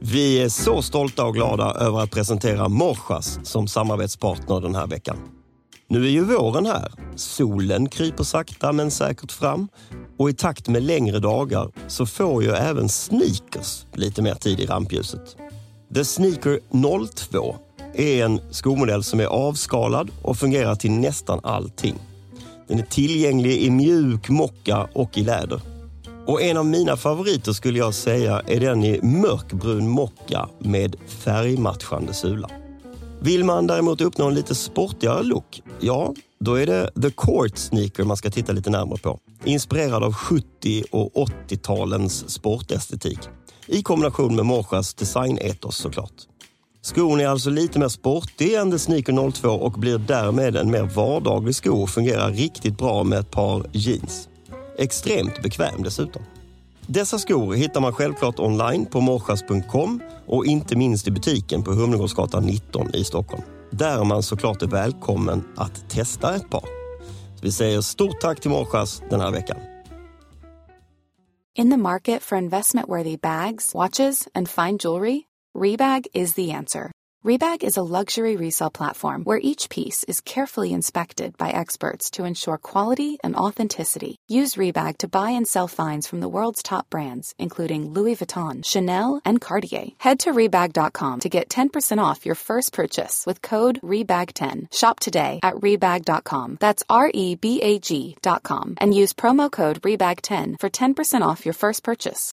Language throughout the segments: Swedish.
Vi är så stolta och glada över att presentera Morsas som samarbetspartner den här veckan. Nu är ju våren här. Solen kryper sakta men säkert fram. Och i takt med längre dagar så får ju även sneakers lite mer tid i rampljuset. The Sneaker 02 är en skomodell som är avskalad och fungerar till nästan allting. Den är tillgänglig i mjuk mocka och i läder. Och en av mina favoriter skulle jag säga är den i mörkbrun mocka med färgmatchande sula. Vill man däremot uppnå en lite sportigare look, ja, då är det The Court Sneaker man ska titta lite närmare på. Inspirerad av 70- och 80-talens sportestetik. I kombination med Morsas designetos såklart. Skon är alltså lite mer sportig än The Sneaker 02 och blir därmed en mer vardaglig sko och fungerar riktigt bra med ett par jeans. Extremt bekväm dessutom. Dessa skor hittar man självklart online på morsas.com och inte minst i butiken på Humlegårdsgatan 19 i Stockholm. Där man såklart är välkommen att testa ett par. Så vi säger stort tack till Morsas den här veckan. In the market for investment-worthy bags, watches, and fine jewelry, Rebag is the answer. Rebag is a luxury resale platform where each piece is carefully inspected by experts to ensure quality and authenticity. Use Rebag to buy and sell finds from the world's top brands, including Louis Vuitton, Chanel, and Cartier. Head to Rebag.com to get 10% off your first purchase with code REBAG10. Shop today at Rebag.com. That's REBAG.com. And use promo code REBAG10 for 10% off your first purchase.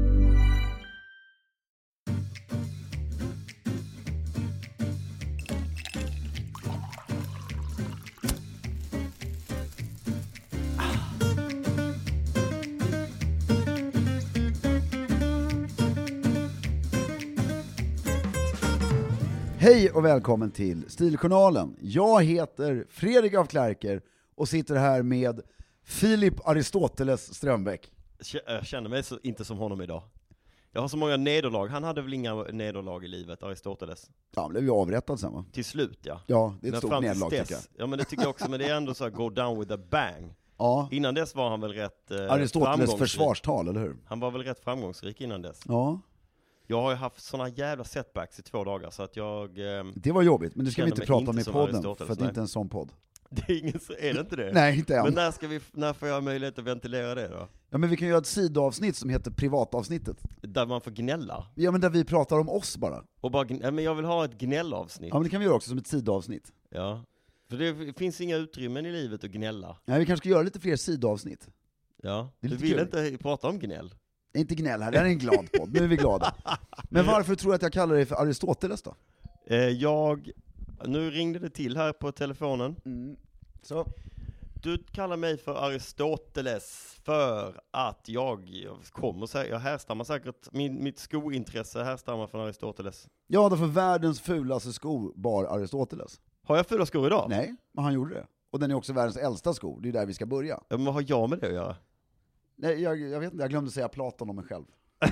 Hej och välkommen till Stiljournalen. Jag heter Fredrik af Klerker och sitter här med Filip Aristoteles Strömbäck. Jag känner mig inte som honom idag. Jag har så många nederlag. Han hade väl inga nederlag i livet, Aristoteles? Ja, han blev ju avrättad sen, va? Till slut, ja. Ja, det är ett Men stort fram nederlag, tills tycker jag. Ja, men det tycker jag också. Men det är ändå så här, go down with a bang. Ja. Innan dess var han väl rätt Aristoteles försvarstal, eller hur? Han var väl rätt framgångsrik innan dess. Ja. Jag har ju haft såna jävla setbacks i 2 dagar så att jag... Det var jobbigt, men det ska vi inte prata inte om i som podden, Aristoteles, för att det är inte en sån podd. Det är ingen, är det inte det? Nej, inte än. Men när får jag möjlighet att ventilera det då? Ja, men vi kan göra ett sidoavsnitt som heter privatavsnittet. Där man får gnälla? Ja, men där vi pratar om oss bara. Och bara men jag vill ha ett gnällavsnitt. Ja, men det kan vi göra också som ett sidoavsnitt. Ja. För det finns inga utrymmen i livet att gnälla. Nej, vi kanske ska göra lite fler sidoavsnitt. Ja, du vill kul. Inte prata om gnäll. Det är inte gnäll här, det här är en glad podd. Nu är vi glada. Men varför tror du att jag kallar dig för Aristoteles då? Nu ringde det till här på telefonen. Så. Du kallar mig för Aristoteles för att jag härstammar säkert, mitt skointresse härstammar från Aristoteles. Ja, därför världens fulaste sko bar Aristoteles. Har jag fula skor idag? Nej, men han gjorde det. Och den är också världens äldsta sko, det är där vi ska börja. Ja, men vad har jag med det att göra? Nej, jag vet inte, jag glömde säga Platon om mig själv.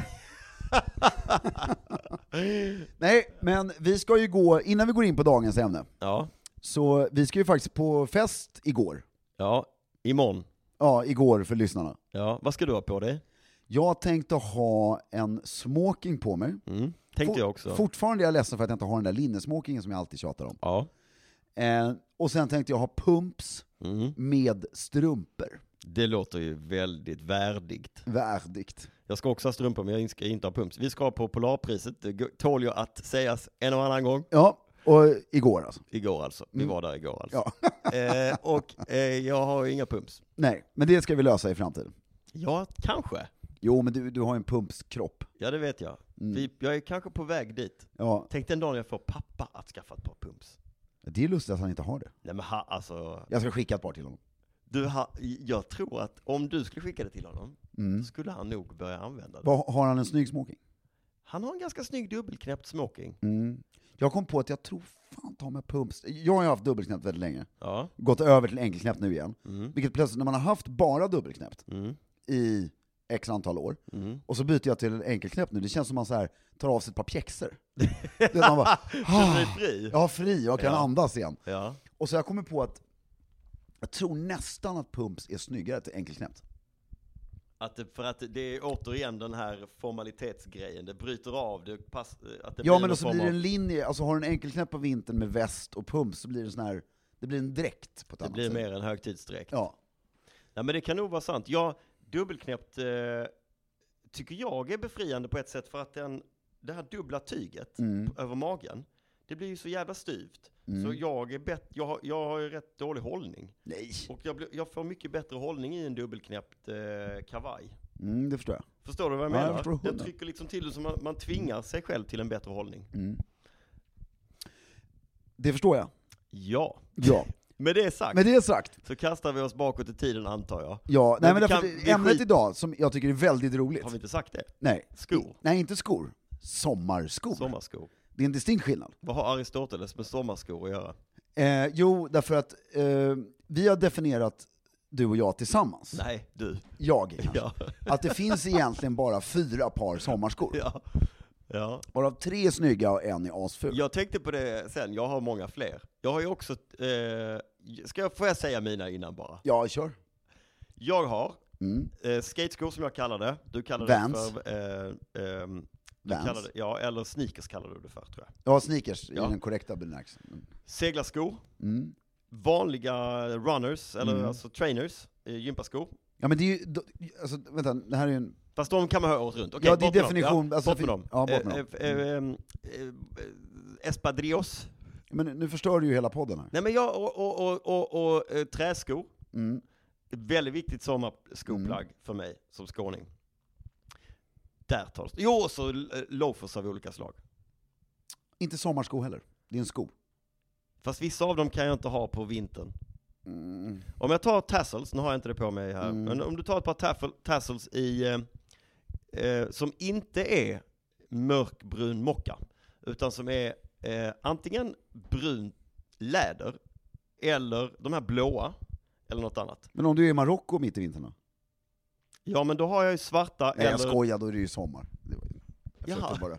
Nej, men vi ska ju gå, innan vi går in på dagens ämne. Ja. Så vi ska ju faktiskt på fest igår. Ja, imorgon. Ja, igår för lyssnarna. Ja, vad ska du ha på dig? Jag tänkte ha en smoking på mig. Tänkte jag också. Fortfarande är jag ledsen för att jag inte har den där linnesmokingen som jag alltid tjatar om. Ja. Och sen tänkte jag ha pumps med strumpor. Det låter ju väldigt värdigt. Värdigt. Jag ska också ha strumpor, men jag ska inte ha pumps. Vi ska på Polarpriset. Det tål ju att sägas en och annan gång. Ja, och igår alltså. Igår alltså. Vi var där igår alltså. Ja. Jag har ju inga pumps. Nej, men det ska vi lösa i framtiden. Ja, kanske. Jo, men du har en pumpskropp. Ja, det vet jag. Jag är kanske på väg dit. Ja. Tänk den dagen jag får pappa att skaffa ett par pumps. Det är lustigt att han inte har det. Nej, men alltså... Jag ska skicka ett par till honom. Jag tror att om du skulle skicka det till honom, så skulle han nog börja använda det. Har han en snygg smoking? Han har en ganska snygg dubbelknäppt smoking. Jag kom på att jag tror fan ta med pumps. Jag har ju haft dubbelknäppt väldigt länge. Ja. Gått över till enkelknäppt nu igen. Vilket plötsligt, när man har haft bara dubbelknäppt i x antal år, och så byter jag till en enkelknäppt nu, det känns som man så här tar av sig ett par pjäxor. Man bara, känner dig fri? Ja, fri. Jag kan andas igen. Ja. Och så jag kommer på att jag tror nästan att pumps är snyggare till enkelknäppt. För att det är återigen den här formalitetsgrejen. Det bryter av. Men så blir det en linje. Alltså har du en enkelknäpp på vintern med väst och pump så blir det sån här... Det blir en dräkt på ett annat sätt. Det blir mer en högtidsdräkt. Ja. Nej, men det kan nog vara sant. Dubbelknäppt tycker jag är befriande på ett sätt för att det här dubbla tyget över magen, det blir ju så jävla styvt. Så jag har ju rätt dålig hållning. Nej. Och jag får mycket bättre hållning i en dubbelknäppt kavaj. Det förstår jag. Förstår du vad jag menar? Jag den trycker liksom till så man tvingar sig själv till en bättre hållning. Det förstår jag. Ja. Med det sagt så kastar vi oss bakåt i tiden, antar jag. Ja, men ämnet idag som jag tycker är väldigt roligt. Har vi inte sagt det? Nej. Skor. Nej, inte skor. Sommarskor. Det är en distinkt skillnad. Vad har Aristoteles med sommarskor att göra? Jo, därför att vi har definierat, du och jag tillsammans. Nej, du. Jag kanske. Att det finns egentligen bara 4 par sommarskor. Ja. Varav 3 är snygga och en är asful. Jag tänkte på det sen, jag har många fler. Jag har ju också, får jag säga mina innan bara? Ja, kör. Jag har skateskor som jag kallar det. Du kallar Vans. det för... Vans. Eller sneakers kallar du det för, tror jag. Ja, sneakers i den korrekta bemärkelsen. Seglarskor. Vanliga runners, eller alltså trainers, gympaskor. Ja, men det är ju, alltså, vänta, det här är ju en... Fast de kan man höra åt runt. Okay, ja, det är definition. Bort med dem. Ja, bort med dem. Espadrillos. Men nu förstör du ju hela podden här. Nej, men och träskor. Väldigt viktigt sommarskoplagg för mig som skåning. Där tas det. Jo, så loafers av olika slag. Inte sommarsko heller. Det är en sko. Fast vissa av dem kan jag inte ha på vintern. Om jag tar tassels, nu har jag inte det på mig här. Men om du tar ett par tassels som inte är mörkbrun mocka, utan som är antingen brun läder eller de här blåa eller något annat. Men om du är i Marocko mitt i vintern då? Ja, men då har jag ju svarta. Nej, jag skojar, då är det ju sommar. Jaha. Bara.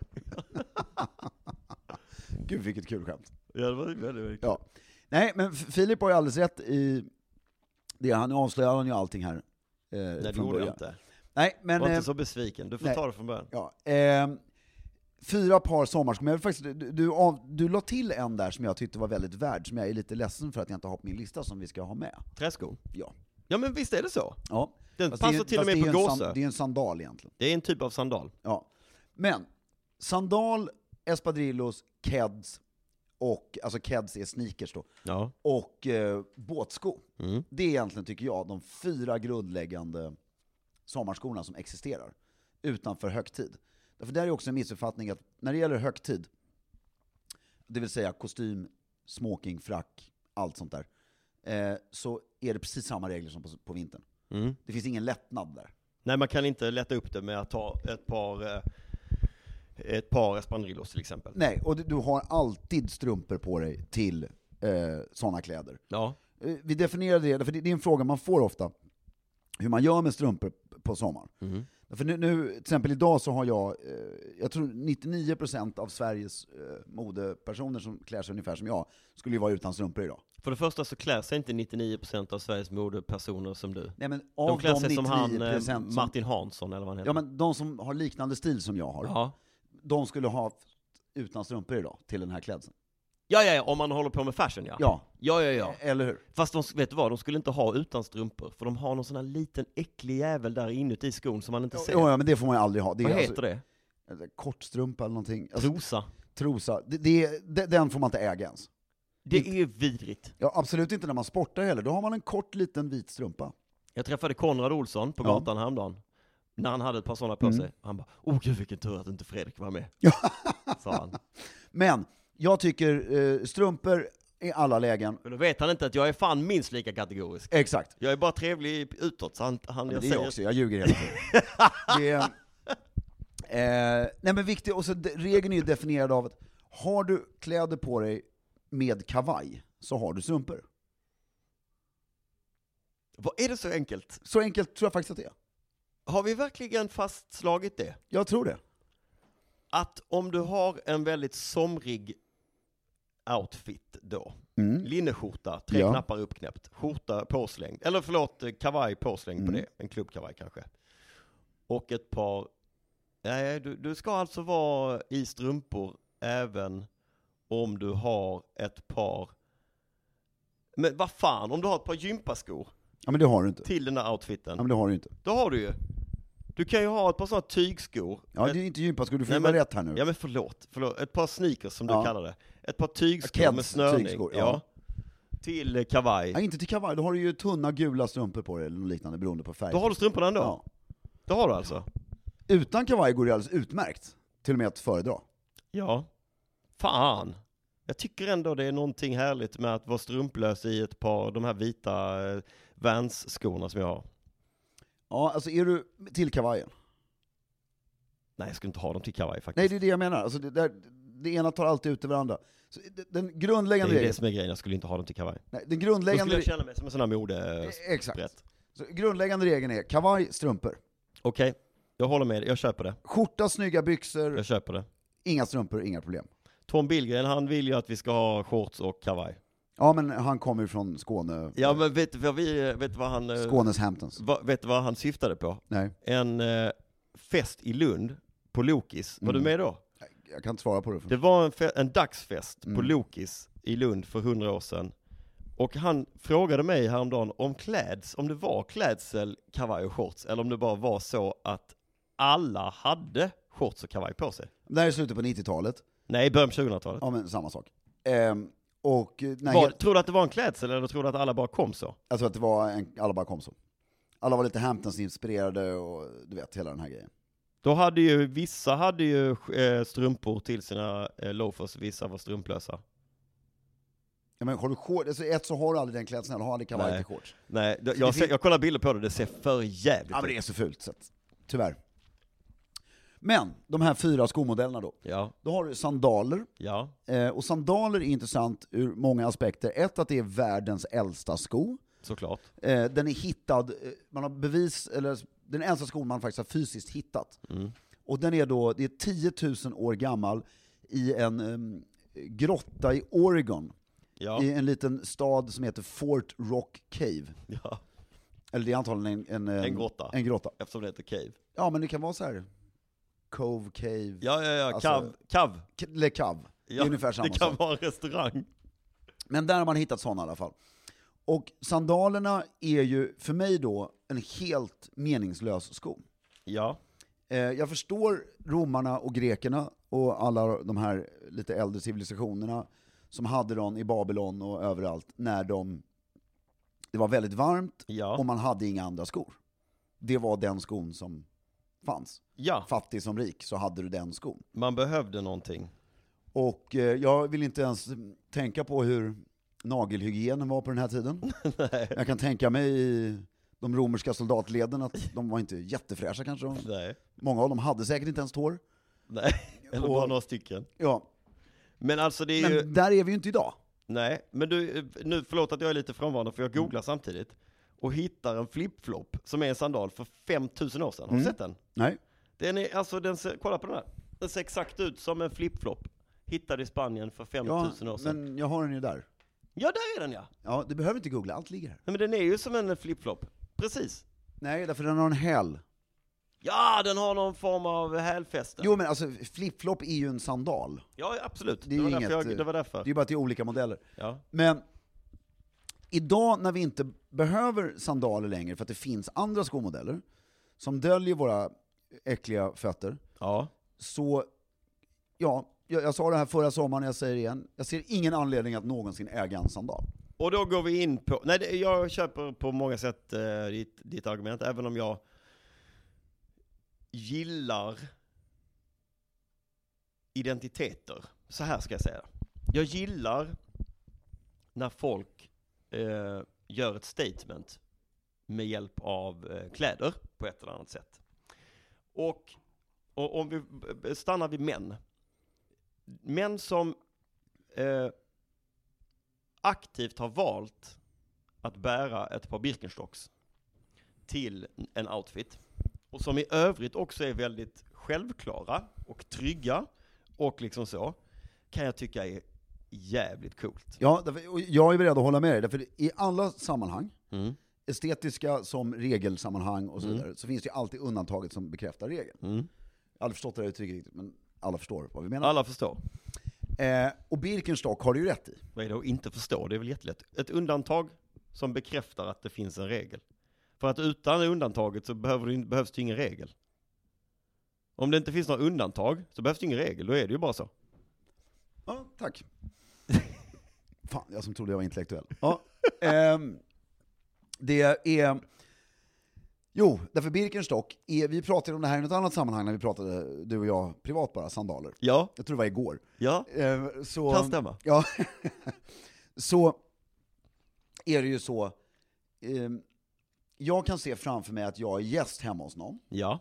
Gud, vilket kul skämt. Ja, det var väldigt kul. Ja. Nej, men Filip har ju alldeles rätt i det. Han avslöjar han ju allting här. Nej, det gjorde jag inte. Nej, men... Var inte så besviken. Du får ta det från början. Ja. 4 par sommarskor. Men jag vill faktiskt, du la till en där som jag tyckte var väldigt värd, som jag är lite ledsen för att jag inte har på min lista, som vi ska ha med. Träskor? Ja. Ja, men visst är det så? Ja. Den passar till och med på gåsö. Det är en sandal egentligen. Det är en typ av sandal. Ja. Men sandal, espadrillos, keds och, alltså keds är sneakers då. Ja. Och båtsko. Det är egentligen, tycker jag, de 4 grundläggande sommarskorna som existerar utanför högtid. Därför där är också en missuppfattning att när det gäller högtid, det vill säga kostym, smoking, frack, allt sånt där, så är det precis samma regler som på vintern. Det finns ingen lättnad där. Nej, man kan inte lätta upp det med att ta ett par espadrillos till exempel. Nej, och du har alltid strumpor på dig till sådana kläder. Ja. Vi definierade det, för det är en fråga man får ofta, hur man gör med strumpor på sommaren. För nu, till exempel idag så har jag tror 99% av Sveriges modepersoner som klär sig ungefär som jag skulle ju vara utan strumpor idag. För det första så klär sig inte 99% av Sveriges modepersoner som du. Nej, men de klär sig som han Martin Hansson eller vad han heter. Ja, men de som har liknande stil som jag har, de skulle ha utan strumpor idag till den här klädseln. Ja, om man håller på med fashion, ja. Ja. Eller hur? Fast vet du vad, de skulle inte ha utan strumpor, för de har någon sån här liten äcklig jävel där inuti skon som man inte ser. Ja, men det får man ju aldrig ha. Vad heter det? Kortstrumpa eller någonting. Trosa. Den får man inte äga ens. Det är vidrigt. Ja, absolut inte när man sportar heller. Då har man en kort liten vit strumpa. Jag träffade Konrad Olsson på gatan häromdagen. När han hade ett par sådana på sig. Han bara, gud vilken tur att inte Fredrik var med. Sa han. Men jag tycker strumpor i alla lägen. Men då vet han inte att jag är fan minst lika kategorisk. Exakt. Jag är bara trevlig utåt. Så det är också, jag ljuger hela tiden. Nej, men viktigt, och så regeln är ju definierad av att har du kläder på dig med kavaj så har du strumpor. Vad är det så enkelt? Så enkelt tror jag faktiskt att det är. Har vi verkligen fastslagit det? Jag tror det. Att om du har en väldigt somrig outfit då, linneskjorta, 3 knappar uppknäppt, skjorta påslängd, eller kavaj påslängd på det, en klubbkavaj kanske. och ett par... Nej, du ska alltså vara i strumpor även om du har ett par... Men vad fan, om du har ett par gympaskor Ja, men det har du inte. till den där outfiten. Ja, men det har du inte. Då har du ju. Du kan ju ha ett par sådana tygskor. Ja, det är inte gympaskor, du får vara rätt här nu. Ja, men förlåt. Ett par sneakers som du kallar det. Ett par tygskor Keds med snörning. tygskor, ja. Till kavaj. Ja, inte till kavaj, då har du ju tunna gula strumpor på dig eller något liknande beroende på färg. Då har du strumporna ändå? Ja. Det har du alltså? Utan kavaj går det alldeles utmärkt. Till och med att föredra. Ja. Fan. Jag tycker ändå det är någonting härligt med att vara strumplös i ett par, de här vita Vans-skorna som jag har. Ja, alltså är du till kavajen? Nej, jag skulle inte ha dem till kavaj faktiskt. Nej, det är det jag menar. Alltså det ena tar alltid ut över andra. Så den grundläggande det är regeln... det som är grejen, jag skulle inte ha dem till kavaj. Nej, den Då grundläggande... skulle jag känna mig som en sån här mode. Exakt. Så grundläggande regeln är kavaj, strumpor. Okej, jag håller med, jag köper det. Skjorta, snygga byxor, Jag köper det. inga strumpor, inga problem. Tom Billgren, han vill ju att vi ska ha shorts och kavaj. Ja, men han kommer ju från Skåne. Ja, men vet du vad han... Skånes Hamptons. Vet du vad han syftade på? Nej. En fest i Lund på Lokis. Var du med då? Jag kan inte svara på det. Det var en dagsfest på Lokis i Lund för 100 år sedan. Och han frågade mig häromdagen om det var klädsel, kavaj och shorts, eller om det bara var så att alla hade shorts och kavaj på sig. Det här är slutet på 90-talet. Nej, början på 2000-talet. Ja, men samma sak. Tror du att det var en klädsel eller tror du att alla bara kom så? Jag tror att det var alla bara kom så. Alla var lite Hamptons-inspirerade och du vet, hela den här grejen. Då vissa hade ju strumpor till sina loafers, vissa var strumplösa. Ja, men har du shorts, alltså så har du aldrig den klädseln, eller har aldrig kavaj till shorts. Nej, jag kollar bilder på det ser för jävligt ut. Ja, men det är så fult, så att, tyvärr. Men, de här 4 skomodellerna då. Ja. Då har du sandaler. Ja. Och sandaler är intressant ur många aspekter. Ett, att det är världens äldsta sko. Såklart. Den är hittad, man har den äldsta skon man faktiskt har fysiskt hittat. Och det är 10 000 år gammal i en grotta i Oregon. Ja. I en liten stad som heter Fort Rock Cave. Ja. Eller det är antagligen en grotta. En grotta. Eftersom det heter cave. Ja, men det kan vara så här. Cove, cave. Ja, alltså, cav. Le Cave. Det är ungefär samma sak. Det kan vara en restaurang. Men där har man hittat sådana i alla fall. Och sandalerna är ju för mig då en helt meningslös sko. Ja. Jag förstår romarna och grekerna och alla de här lite äldre civilisationerna som hade dem i Babylon och överallt när det var väldigt varmt och man hade inga andra skor. Det var den skon som fanns. Ja. Fattig som rik så hade du den skon. Man behövde någonting. Och jag vill inte ens tänka på hur nagelhygienen var på den här tiden. Nej. Jag kan tänka mig i de romerska soldatleden att de var inte jättefräscha kanske. Nej. Många av dem hade säkert inte ens tår. Nej, eller bara några stycken. Ja. Men alltså det är ju... där är vi ju inte idag. Nej, men nu förlåt att jag är lite frånvarande för jag googlar samtidigt och hittar en flip-flop som är en sandal för 5000 år sedan. Har du sett den? Nej. Kolla på den här. Den ser exakt ut som en flip-flop. Hittade i Spanien för 5000 år sedan. Men jag har den ju där. Ja, där är den ja. Ja, du behöver inte googla, allt ligger här. Nej, men den är ju som en flip-flop. Precis. Nej, därför den har en häl. Ja, den har någon form av hälfäste. Jo, men alltså flip-flop är ju en sandal. Ja, absolut. Det var därför. Det är bara att det är olika modeller. Ja. Men idag när vi inte behöver sandaler längre för att det finns andra skomodeller som döljer våra äckliga fötter. Ja. Så, ja, jag sa det här förra sommaren, jag säger det igen. Jag ser ingen anledning att någonsin äga en sandal. Och då går vi in på... Nej, jag köper på många sätt ditt argument, även om jag gillar identiteter. Så här ska jag säga. Jag gillar när folk gör ett statement med hjälp av kläder på ett eller annat sätt. Och om vi stannar vid män. Män som aktivt har valt att bära ett par Birkenstocks till en outfit. Och som i övrigt också är väldigt självklara och trygga och liksom så, kan jag tycka är jävligt coolt. Ja, jag är beredd att hålla med dig, därför i alla sammanhang estetiska som regelsammanhang och så vidare, så finns det ju alltid undantaget som bekräftar regeln. Jag har aldrig förstått det här uttrycket riktigt, men alla förstår vad vi menar. Alla förstår. Och Birkenstock har du ju rätt i. Vad är det att inte förstå? Det är väl jättelätt. Ett undantag som bekräftar att det finns en regel. För att utan undantaget så behövs det ingen regel. Om det inte finns några undantag så behövs det ingen regel, då är det ju bara så. Ja, tack. Fan, jag som trodde jag var intellektuell. Ja, det är... Jo, därför Birkenstock, vi pratade om det här i något annat sammanhang när vi pratade, du och jag, privat bara, sandaler. Ja. Jag tror det var igår. Ja, kan stämma. Ja, så är det ju så... jag kan se framför mig att jag är gäst hemma hos någon. Ja.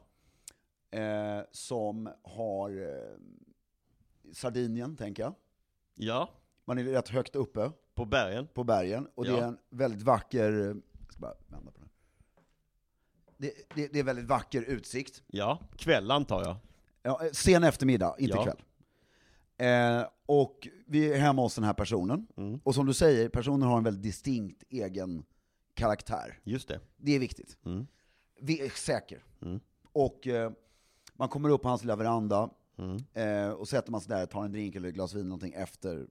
Som har Sardinien, tänker jag. Ja. Man är rätt högt uppe. På bergen. Och det är en väldigt vacker... Jag ska bara vända på det. Det är väldigt vacker utsikt. Ja, kväll antar jag. Ja, sen eftermiddag, inte kväll. Och vi är hemma hos den här personen. Och som du säger, personen har en väldigt distinkt egen karaktär. Just det. Det är viktigt. Vi är säker. Och man kommer upp på hans lilla veranda och sätter man sig där, tar en drink eller ett glas vin någonting efter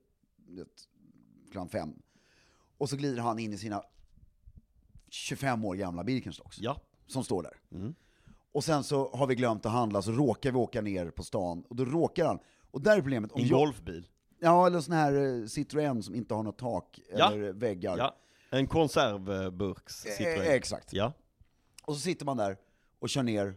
5. Och så glider han in i sina 25 år gamla Birkenstocks. Ja. Som står där. Och sen så har vi glömt att handla, så råkar vi åka ner på stan. Och då råkar han. Och där är problemet. En golfbil. Ja, eller sån här Citroën som inte har något tak eller väggar. Ja, en konservburks Citroën. Exakt. Ja. Och så sitter man där och kör ner.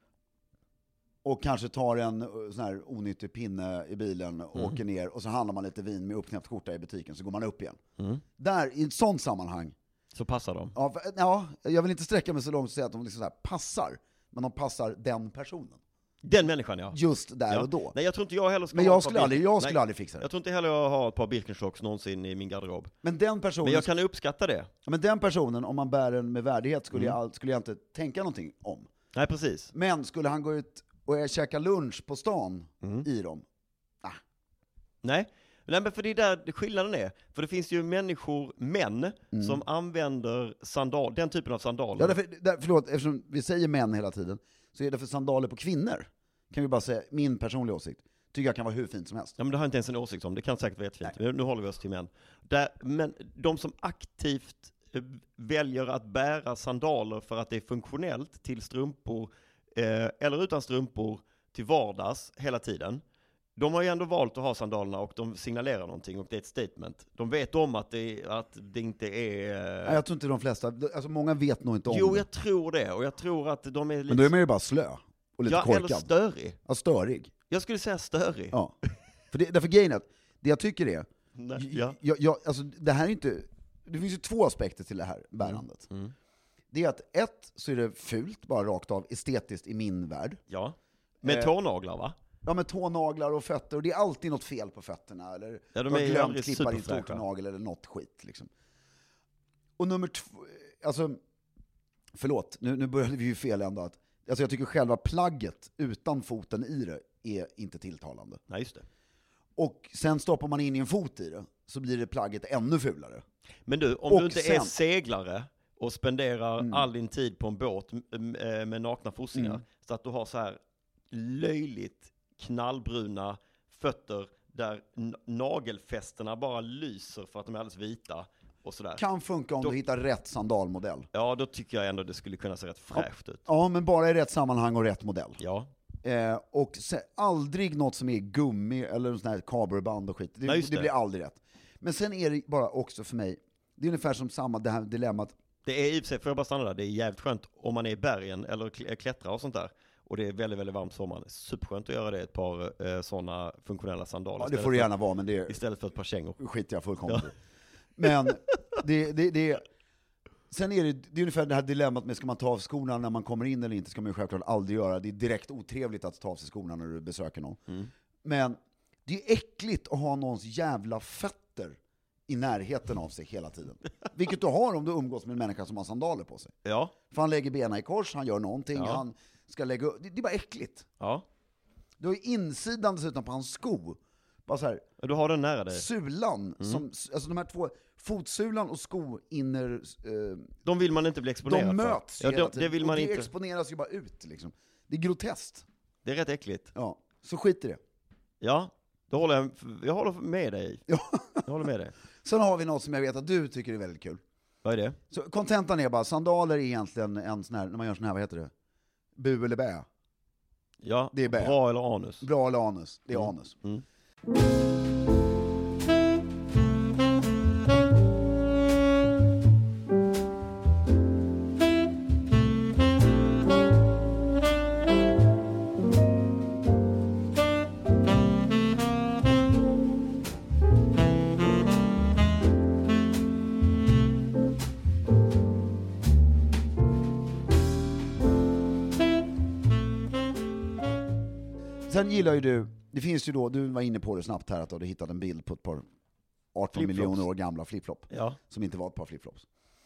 Och kanske tar en sån här onyttig pinne i bilen och åker ner. Och så handlar man lite vin med uppknäppt skjorta i butiken. Så går man upp igen. Där, i ett sånt sammanhang. Så passar de. Ja, jag vill inte sträcka mig så långt och säga att de liksom så här passar. Men de passar den personen. Den människan, ja. Just där och då. Nej, jag tror inte jag heller ska men jag skulle aldrig fixa det. Jag tror inte heller jag har ett par Birkenstocks någonsin i min garderob. Men den personen... Men jag kan uppskatta det. Men den personen, om man bär den med värdighet, skulle jag inte tänka någonting om. Nej, precis. Men skulle han gå ut och käka lunch på stan i dem? Nej, men för det är där skillnaden är. För det finns ju män som använder den typen av sandaler. Ja, förlåt, eftersom vi säger män hela tiden, så är det för sandaler på kvinnor. Kan vi bara säga, min personliga åsikt, tycker jag kan vara hur fint som helst. Ja, men det har jag inte ens en åsikt om. Det kan säkert vara jättefint. Nu håller vi oss till män. Men de som aktivt väljer att bära sandaler för att det är funktionellt till strumpor eller utan strumpor till vardags hela tiden. De har ju ändå valt att ha sandalerna och de signalerar någonting och det är ett statement. De vet om att det inte är... Nej, jag tror inte de flesta, alltså många vet nog inte om det. Jo, jag tror det, och jag tror att de är lite... Men då är man ju bara slö och lite korkad. Eller störig. Ja, störig. Jag skulle säga störig. Ja, därför grejen är att det jag tycker är... alltså, det här är inte... Det finns ju 2 aspekter till det här bärandet. Det är att så är det fult, bara rakt av, estetiskt i min värld. Ja, med tånaglar va? Ja, med tånaglar och fötter, och det är alltid något fel på fötterna, eller de är glömt klippa din stortånagel eller något skit liksom. Och nummer 2, alltså förlåt, nu började vi ju fel ändå, att alltså jag tycker själva plagget utan foten i det är inte tilltalande. Nej, just det. Och sen stoppar man in en fot i det, så blir det plagget ännu fulare. Men du, om du inte är seglare och spenderar all din tid på en båt med nakna fossingar, så att du har så här löjligt knallbruna fötter där nagelfästena bara lyser för att de är alldeles vita och sådär. Kan funka om du hittar rätt sandalmodell. Ja, då tycker jag ändå det skulle kunna se rätt fräscht ut. Ja, men bara i rätt sammanhang och rätt modell. Ja. Och aldrig något som är gummi eller sån här kabelband och skit. Det blir aldrig rätt. Men sen är det bara också för mig, det är ungefär som samma det här dilemmat. Det är i och för sig, får jag bara stanna där, det är jävligt skönt om man är i bergen eller klättrar och sånt där. Och det är väldigt, väldigt varmt sommaren. Superskönt att göra det, ett par sådana funktionella sandaler. Ja, det får det gärna vara, men det är... Istället för ett par kängor. Skiter jag fullkomligt. Men sen är det ungefär det här dilemmat med, ska man ta av skorna när man kommer in eller inte, ska man ju självklart aldrig göra. Det är direkt otrevligt att ta av sig skorna när du besöker någon. Men det är äckligt att ha någons jävla fötter i närheten av sig hela tiden. Vilket du har om du umgås med en människa som har sandaler på sig. Ja. För han lägger benen i kors, han gör någonting, han ska lägga upp. Det är bara äckligt. Ja. Du har ju insidan dessutom på hans sko. Bara så här. Du har den nära dig. Sulan, som, alltså de här 2 fotsulan och skoinner... de vill man inte bli exponerad de möts för. hela tiden. Det vill man och det inte. exponeras ju bara ut liksom. Det är groteskt. Det är rätt äckligt. Ja, så skit i det. Ja, jag håller med dig. Ja. Jag håller med dig. Sen har vi något som jag vet att du tycker är väldigt kul. Vad är det? Så kontentan är bara, sandaler är egentligen en sån här, när man gör sån här, vad heter det? Bu eller bä? Ja, Det är bä. bra eller anus? Bra eller anus? Det är anus. Mm. Sen gillar ju du, det finns ju då, du var inne på det snabbt här, att du hade hittat en bild på ett par 18 miljoner år gamla flipflop. Ja. Som inte var ett par flipflops.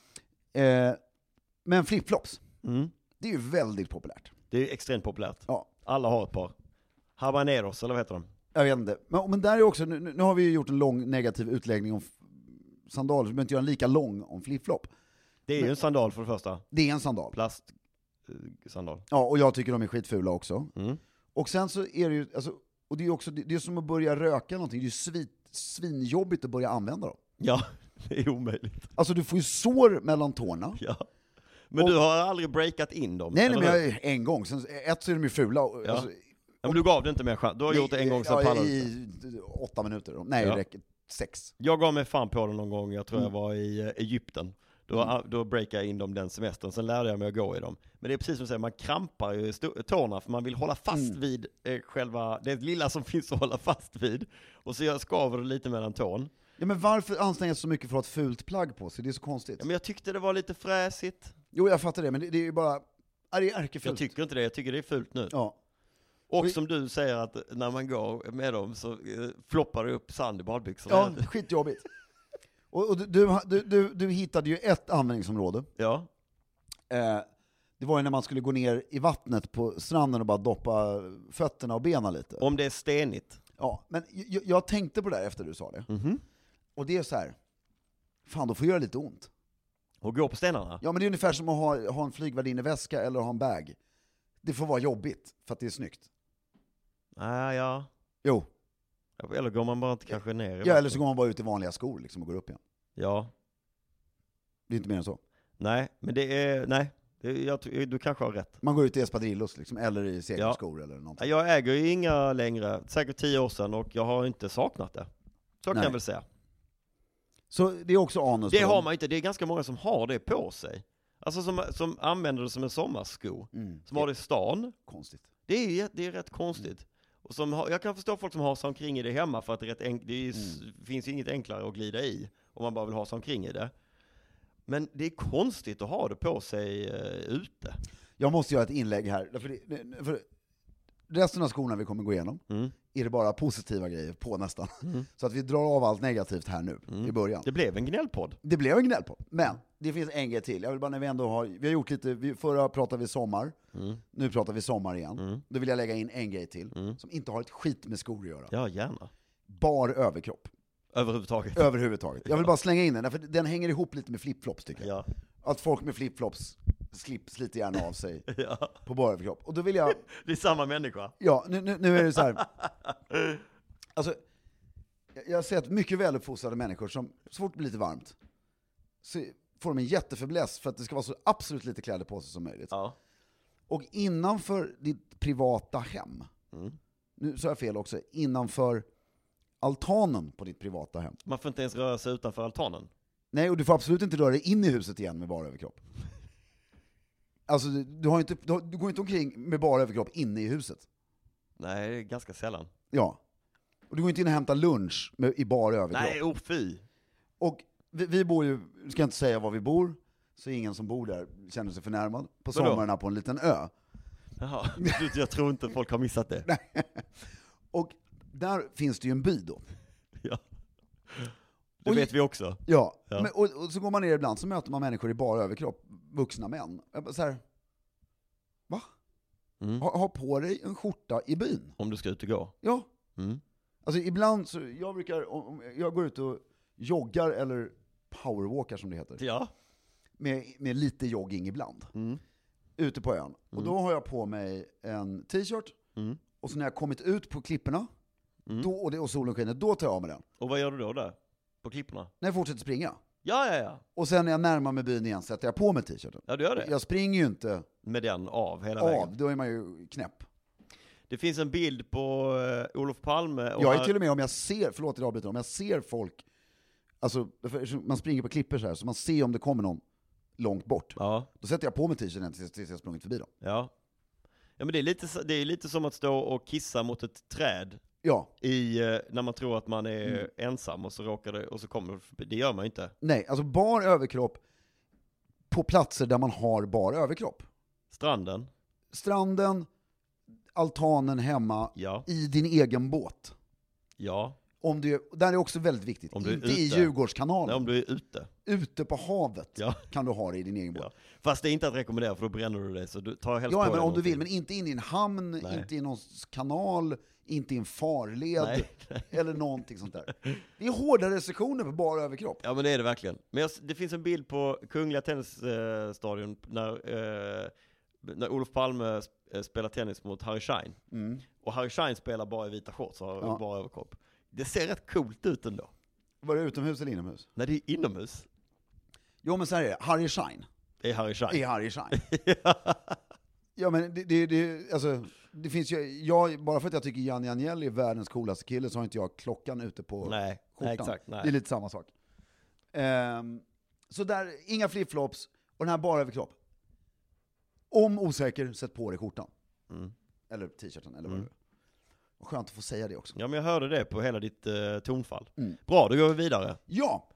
Men flipflops, det är ju väldigt populärt. Det är extremt populärt. Ja. Alla har ett par. Habaneros, eller vad heter de? Jag vet inte. Men där är också, nu har vi ju gjort en lång negativ utläggning om sandaler, så vi behöver inte göra en lika lång om flipflop. Det är ju en sandal för det första. Det är en sandal. Sandal. Ja, och jag tycker de är skitfula också. Mm. Och sen så är det ju, alltså, och det är också, det är som att börja röka någonting, det är ju svinjobbigt att börja använda dem. Ja, det är omöjligt. Alltså du får ju sår mellan tårna. Ja. Men du har aldrig breakat in dem? Nej, men en gång, sen, så är de ju fula. Ja. Alltså, Ja, men du gav det inte mer chans. Du har gjort det en gång sen pallar i 8 minuter. Nej, det räcker 6. Jag gav mig fan på det någon gång, jag tror jag var i Egypten. Då breakade jag in dem den semestern, sen lärde jag mig att gå i dem. Men det är precis som du säger, man krampar ju tårna för man vill hålla fast vid själva, det lilla som finns att hålla fast vid. Och så jag skaver det lite mellan tån. Ja, men varför anstränga sig så mycket för att ha ett fult plagg på sig? Det är så konstigt. Ja, men jag tyckte det var lite fräsigt. Jo, jag fattar det, men det är ju bara, det är ärkefult. Jag tycker inte det, jag tycker det är fult nu. Ja. Och som du säger, att när man går med dem så floppar det upp sand i badbyxorna. Ja, skitjobbigt. Och du hittade ju ett användningsområde. Ja. Det var ju när man skulle gå ner i vattnet på stranden och bara doppa fötterna och benen lite. Om det är stenigt. Ja, men jag tänkte på det där efter du sa det. Mm-hmm. Och det är så här, fan, då får göra lite ont. Och gå på stenarna? Ja, men det är ungefär som att ha en flygvärdinneväska eller ha en bag. Det får vara jobbigt för att det är snyggt. Ja. Jo. Eller går man bara inte kanske ner i Ja, vattnet? eller så går man bara ut i vanliga skor liksom och går upp igen. Ja. Det är inte mer än så. Nej, men det är... Nej, du kanske har rätt. Man går ut i espadrillos liksom, eller i segelskor eller någonting. Jag äger ju inga längre, säkert 10 år sedan, och jag har inte saknat det. Så kan jag väl säga. Så det är också anus. Det har man inte, det är ganska många som har det på sig. Alltså som använder det som en sommarsko. Som har det i stan. Konstigt. Det är rätt konstigt. Och jag kan förstå folk som har sig omkring i det hemma, för att det finns inget enklare att glida i om man bara vill ha sig omkring i det. Men det är konstigt att ha det på sig ute. Jag måste göra ett inlägg här. För resten av skorna vi kommer gå igenom är det bara positiva grejer på nästan. Så att vi drar av allt negativt här nu i början. Det blev en gnällpodd. Det blev en gnällpodd. Men det finns en grej till. Jag vill bara, när vi ändå vi har gjort lite, förra pratade vi sommar. Nu pratar vi sommar igen. Då vill jag lägga in en grej till som inte har ett skit med skor att göra. Ja, gärna. Bar överkropp. Överhuvudtaget. Jag vill bara slänga in den, för den hänger ihop lite med flipflops tycker jag. Att folk med flipflops sliter gärna av sig på bar överkropp. Och då vill jag... Det är samma människa. Ja, nu är det så här. Alltså, jag har sett mycket väluppfostrade människor som, så fort det blir lite varmt, så får de en jättefäbless för att det ska vara så absolut lite kläder på sig som möjligt. Ja. Och innanför ditt privata hem, nu sa jag fel också, innanför altanen på ditt privata hem. Man får inte ens röra sig utanför altanen. Nej, och du får absolut inte röra dig in i huset igen med bara överkropp. Alltså, du går inte omkring med bara överkropp inne i huset. Nej, det är ganska sällan. Ja. Och du går inte in och hämtar lunch i bara överkropp. Nej, fy. Och vi bor ju, ska jag inte säga var vi bor, så ingen som bor där känner sig förnärmad. På sommarna på en liten ö. Jaha, jag tror inte folk har missat det. Nej. Och där finns det ju en by då. Ja. Det vet vi också. Ja. Men, och så går man ner ibland, så möter man människor i bara överkropp, vuxna män. Så här, va? Ha på dig en skjorta i byn. Om du ska ut och gå. Ja. Alltså ibland så, jag går ut och joggar eller powerwalkar som det heter. Ja. Med lite jogging ibland. Ute på ön. Och då har jag på mig en t-shirt. Och så när jag kommit ut på klipporna och solen skiner, då tar jag av mig den. Och vad gör du då där? På klipporna? När jag fortsätter springa. Ja. Och sen när jag närmar mig byn igen sätter jag på mig t-shirten. Ja, du gör det. Jag springer ju inte med den av hela vägen. Då är man ju knäpp. Det finns en bild på Olof Palme. Och jag är till och med om jag ser folk, alltså man springer på klippor så här, så man ser om det kommer någon långt bort. Ja. Då sätter jag på mig t-shirten tills jag sprungit förbi dem. Ja. Ja, men det är lite som att stå och kissa mot ett träd. Ja. När man tror att man är ensam och så råkar det och så kommer det förbi. Det gör man ju inte. Nej, alltså bar överkropp på platser där man har bar överkropp. Stranden, altanen hemma, i din egen båt. Ja. Där är också väldigt viktigt. Om du är inte ute. I Djurgårdskanalen. Nej, om du är ute. Ute på havet kan du ha det i din egen båt. Ja. Fast det är inte att rekommendera, för då bränner du det. Så du tar helst på men om någonting. du vill, men inte in i en hamn, inte i någon kanal, inte i en farled, eller någonting sånt där. Det är hårda restriktioner på bara överkropp. Ja, men det är det verkligen. Men det finns en bild på Kungliga Tennisstadion när Olof Palme spelar tennis mot Harry Schein. Och Harry Schein spelar bara i vita shorts och har bara överkropp. Det ser rätt coolt ut ändå. Var det utomhus eller inomhus? Nej, det är inomhus. Jo, men så är det. Harry Schein. Det är Harry Schein. Ja, men det finns ju, bara för att jag tycker Jan Agnelli är världens coolaste kille så har inte jag klockan ute på skjortan. Nej, exakt. Nej. Det är lite samma sak. Så där, inga flipflops och den här bara överkropp. Om osäker, sätt på dig skjortan. Eller t-shirten, eller vad det är. Och skönt att få säga det också. Ja, men jag hörde det på hela ditt tonfall. Bra, då går vi vidare. Ja!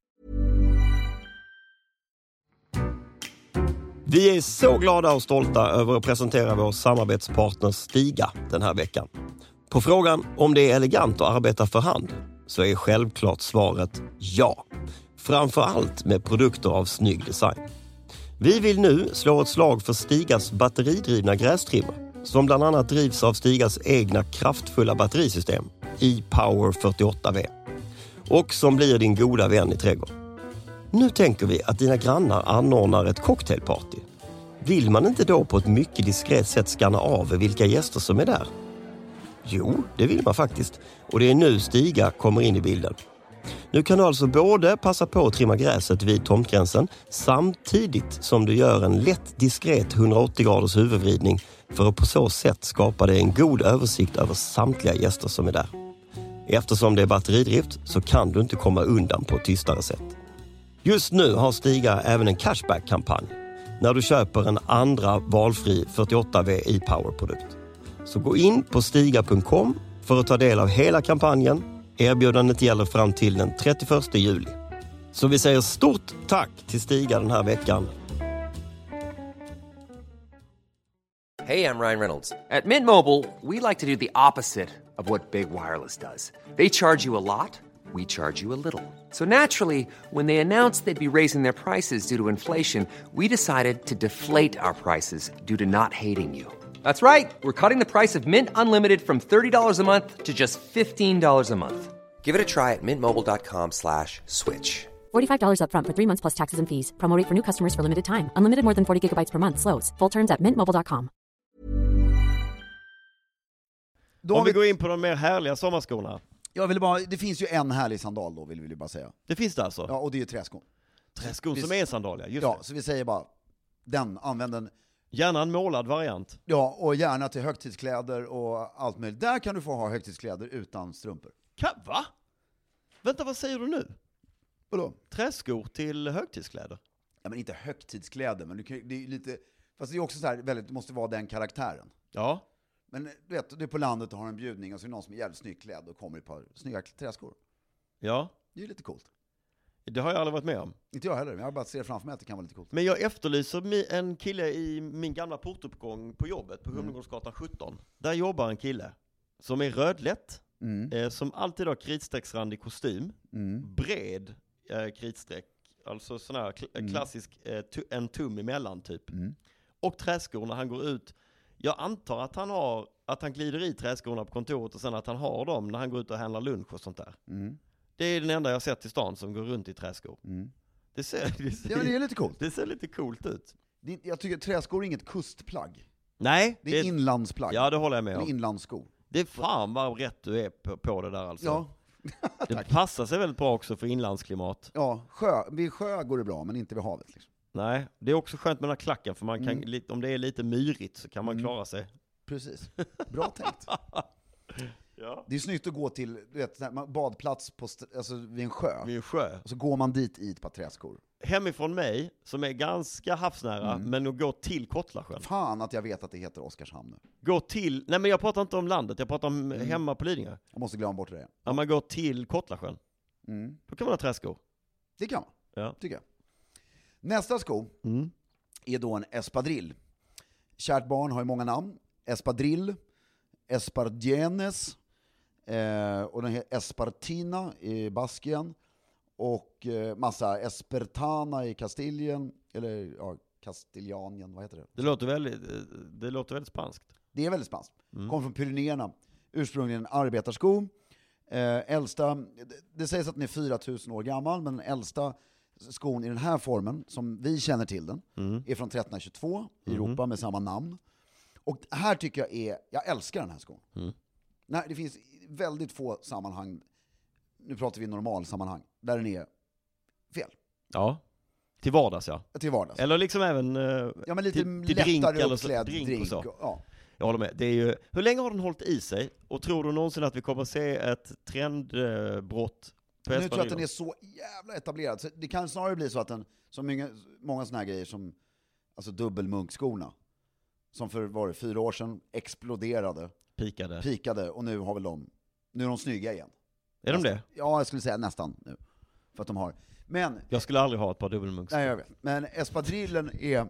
Vi är så glada och stolta över att presentera vår samarbetspartner Stiga den här veckan. På frågan om det är elegant att arbeta för hand så är självklart svaret ja. Framför allt med produkter av snygg design. Vi vill nu slå ett slag för Stigas batteridrivna grästrimmer som bland annat drivs av Stigas egna kraftfulla batterisystem e-Power 48V och som blir din goda vän i trädgården. Nu tänker vi att dina grannar anordnar ett cocktailparty. Vill man inte då på ett mycket diskret sätt skanna av vilka gäster som är där? Jo, det vill man faktiskt. Och det är nu Stiga kommer in i bilden. Nu kan du alltså både passa på att trimma gräset vid tomtgränsen samtidigt som du gör en lätt diskret 180 graders huvudvridning för att på så sätt skapa dig en god översikt över samtliga gäster som är där. Eftersom det är batteridrift så kan du inte komma undan på ett tystare sätt. Just nu har Stiga även en cashback-kampanj när du köper en andra valfri 48V e-Power-produkt. Så gå in på stiga.com för att ta del av hela kampanjen. Erbjudandet gäller fram till den 31 juli. Så vi säger stort tack till Stiga den här veckan. Hey, I'm Ryan Reynolds. At Mint Mobile, we like to do the opposite of what Big Wireless does. They charge you a lot. We charge you a little. So naturally, when they announced they'd be raising their prices due to inflation, we decided to deflate our prices due to not hating you. That's right. We're cutting the price of Mint Unlimited from $30 a month to just $15 a month. Give it a try at mintmobile.com/switch. $45 up front for 3 months plus taxes and fees. Promo rate for new customers for limited time. Unlimited more than 40 gigabytes per month. Slows full terms at mintmobile.com. Om vi går in på de mer härliga sommarskorna. Det finns ju en härlig sandal då, vill vi bara säga. Det finns det alltså? Ja, och det är ju träskon. Träskon som är sandalia, just ja, det. Så vi säger bara, använd den. Gärna en målad variant. Ja, och gärna till högtidskläder och allt möjligt. Där kan du få ha högtidskläder utan strumpor. Va? Vänta, vad säger du nu? Vadå? Träskor till högtidskläder? Ja, men inte högtidskläder, men det är lite... Fast det är också så här, det måste vara den karaktären. Ja. Men du vet, du är på landet och har en bjudning och så är det någon som är jävligt snyggt klädd och kommer i ett par snygga träskor. Ja. Det är lite coolt. Det har jag aldrig varit med om. Inte jag heller, men jag bara ser framför mig att det kan vara lite coolt. Men jag efterlyser en kille i min gamla portuppgång på jobbet på Humlegårdsgatan 17. Där jobbar en kille som är rödlätt, som alltid har kritstrecksrandig kostym, bred kritstreck, alltså sån här klassisk en tum emellan typ. Och träskor när han går ut. Jag antar att han glider i träskorna på kontoret och sen att han har dem när han går ut och handlar lunch och sånt där. Det är den enda jag sett i stan som går runt i träskor. Ja, men det är lite coolt. Det ser lite coolt ut. Jag tycker träskor är inget kustplagg. Nej. Det är inlandsplagg. Ja, det håller jag med om. om. Inlandssko. Det är fan vad rätt du är på det där alltså. Ja. Det passar sig väldigt bra också för inlandsklimat. Ja, vid sjö går det bra, men inte vid havet liksom. Nej, det är också skönt med den här klacken, för man kan, om det är lite myrigt så kan man klara sig. Precis. Bra tänkt. Ja. Det är snyggt att gå till badplats vid en sjö. Vid en sjö. Och så går man dit i ett par träskor. Hemifrån mig, som är ganska havsnära, men att gå till Kottlasjön. Fan att jag vet att det heter Oskarshamn nu. Gå till, nej men jag pratar inte om landet, jag pratar om hemma på Lidingö. Jag måste glömma bort det. Ja, man går till Kottlasjön. Då kan man ha träskor. Det kan man, ja. Tycker jag. Nästa sko är då en espadrill. Kärt barn har ju många namn. Espadrill, Espardenes, och den heter Espartina i Baskien, och massa Espertana i Kastilien, eller ja, Kastiljanien, vad heter det? Det låter väldigt spanskt. Det är väldigt spanskt. Kommer från Pyrenéerna. Ursprungligen en arbetarsko. Äldsta, det sägs att den är 4000 år gammal, men den äldsta skon i den här formen, som vi känner till den, är från 1322 i Europa med samma namn. Och här tycker jag älskar den här skon. Nej, det finns väldigt få sammanhang, nu pratar vi normalsammanhang, där den är fel. Ja, till vardags ja. Till vardags. Eller liksom även ja, men lite till lättare drink, eller uppklädd drink och så. Ja. Jag håller med. Det är ju, hur länge har den hållit i sig? Och tror du någonsin att vi kommer att se ett trendbrott på Nu tror jag att den är så jävla etablerad. Så det kan snarare bli så att den, som många såna här grejer som alltså dubbelmunkskorna, som för 4 år sedan exploderade, pikade, och nu är de snygga igen. Är de det? Ja, jag skulle säga nästan nu. För att de har. Men jag skulle aldrig ha ett par dubbelmunks. Nej, jag vet. Men espadrillen är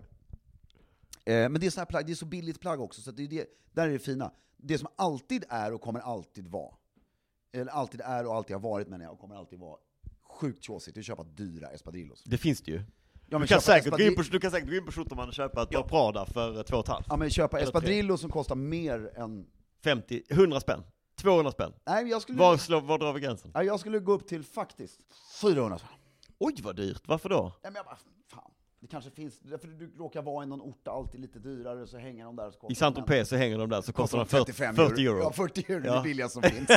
men det är sån här plagg, det är så billigt plagg också, så att där är det fina. Det som alltid är och kommer alltid vara, eller alltid är och alltid har varit, men jag kommer alltid vara sjukt tjåsigt att köpa dyra espadrillos. Det finns det ju. Ja, du kan säkert gå in på Schutterman och köpa ett par Prada för 2,5. Ja, men köpa espadrillos som kostar mer än 100 spänn. 200 spänn. Nej, jag skulle... Var drar vi gränsen? Nej, jag skulle gå upp till faktiskt 400 spänn. Oj, vad dyrt. Varför då? Nej, men jag bara, fan. Det kanske finns, därför du råkar vara i någon ort alltid lite dyrare, så hänger de där. Så i Saint-Tropez så hänger de där, så kostar de 40 euro. Ja, 40 euro, ja. Det billiga som finns.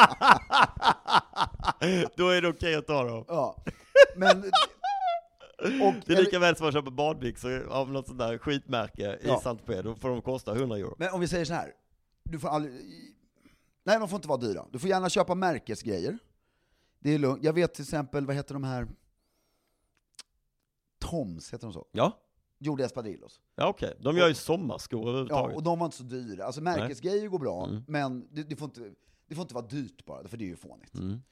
Då är det okej att ta dem. Ja, men... det är lika väl som att köpa badbyxor av något sånt där skitmärke i Saint-Tropez. Då får de kosta 100 euro. Men om vi säger så här, du får aldrig... Nej, de får inte vara dyra. Du får gärna köpa märkesgrejer. Det är lugnt. Jag vet till exempel, vad heter de här? Toms, heter de så? Ja. Gjorde espadrillos. Ja, okej. De gör ju sommarskor överhuvudtaget. Ja, och de var inte så dyra. Alltså märkesgrejer går bra, men det får inte vara dyrt bara, för det är ju fånigt.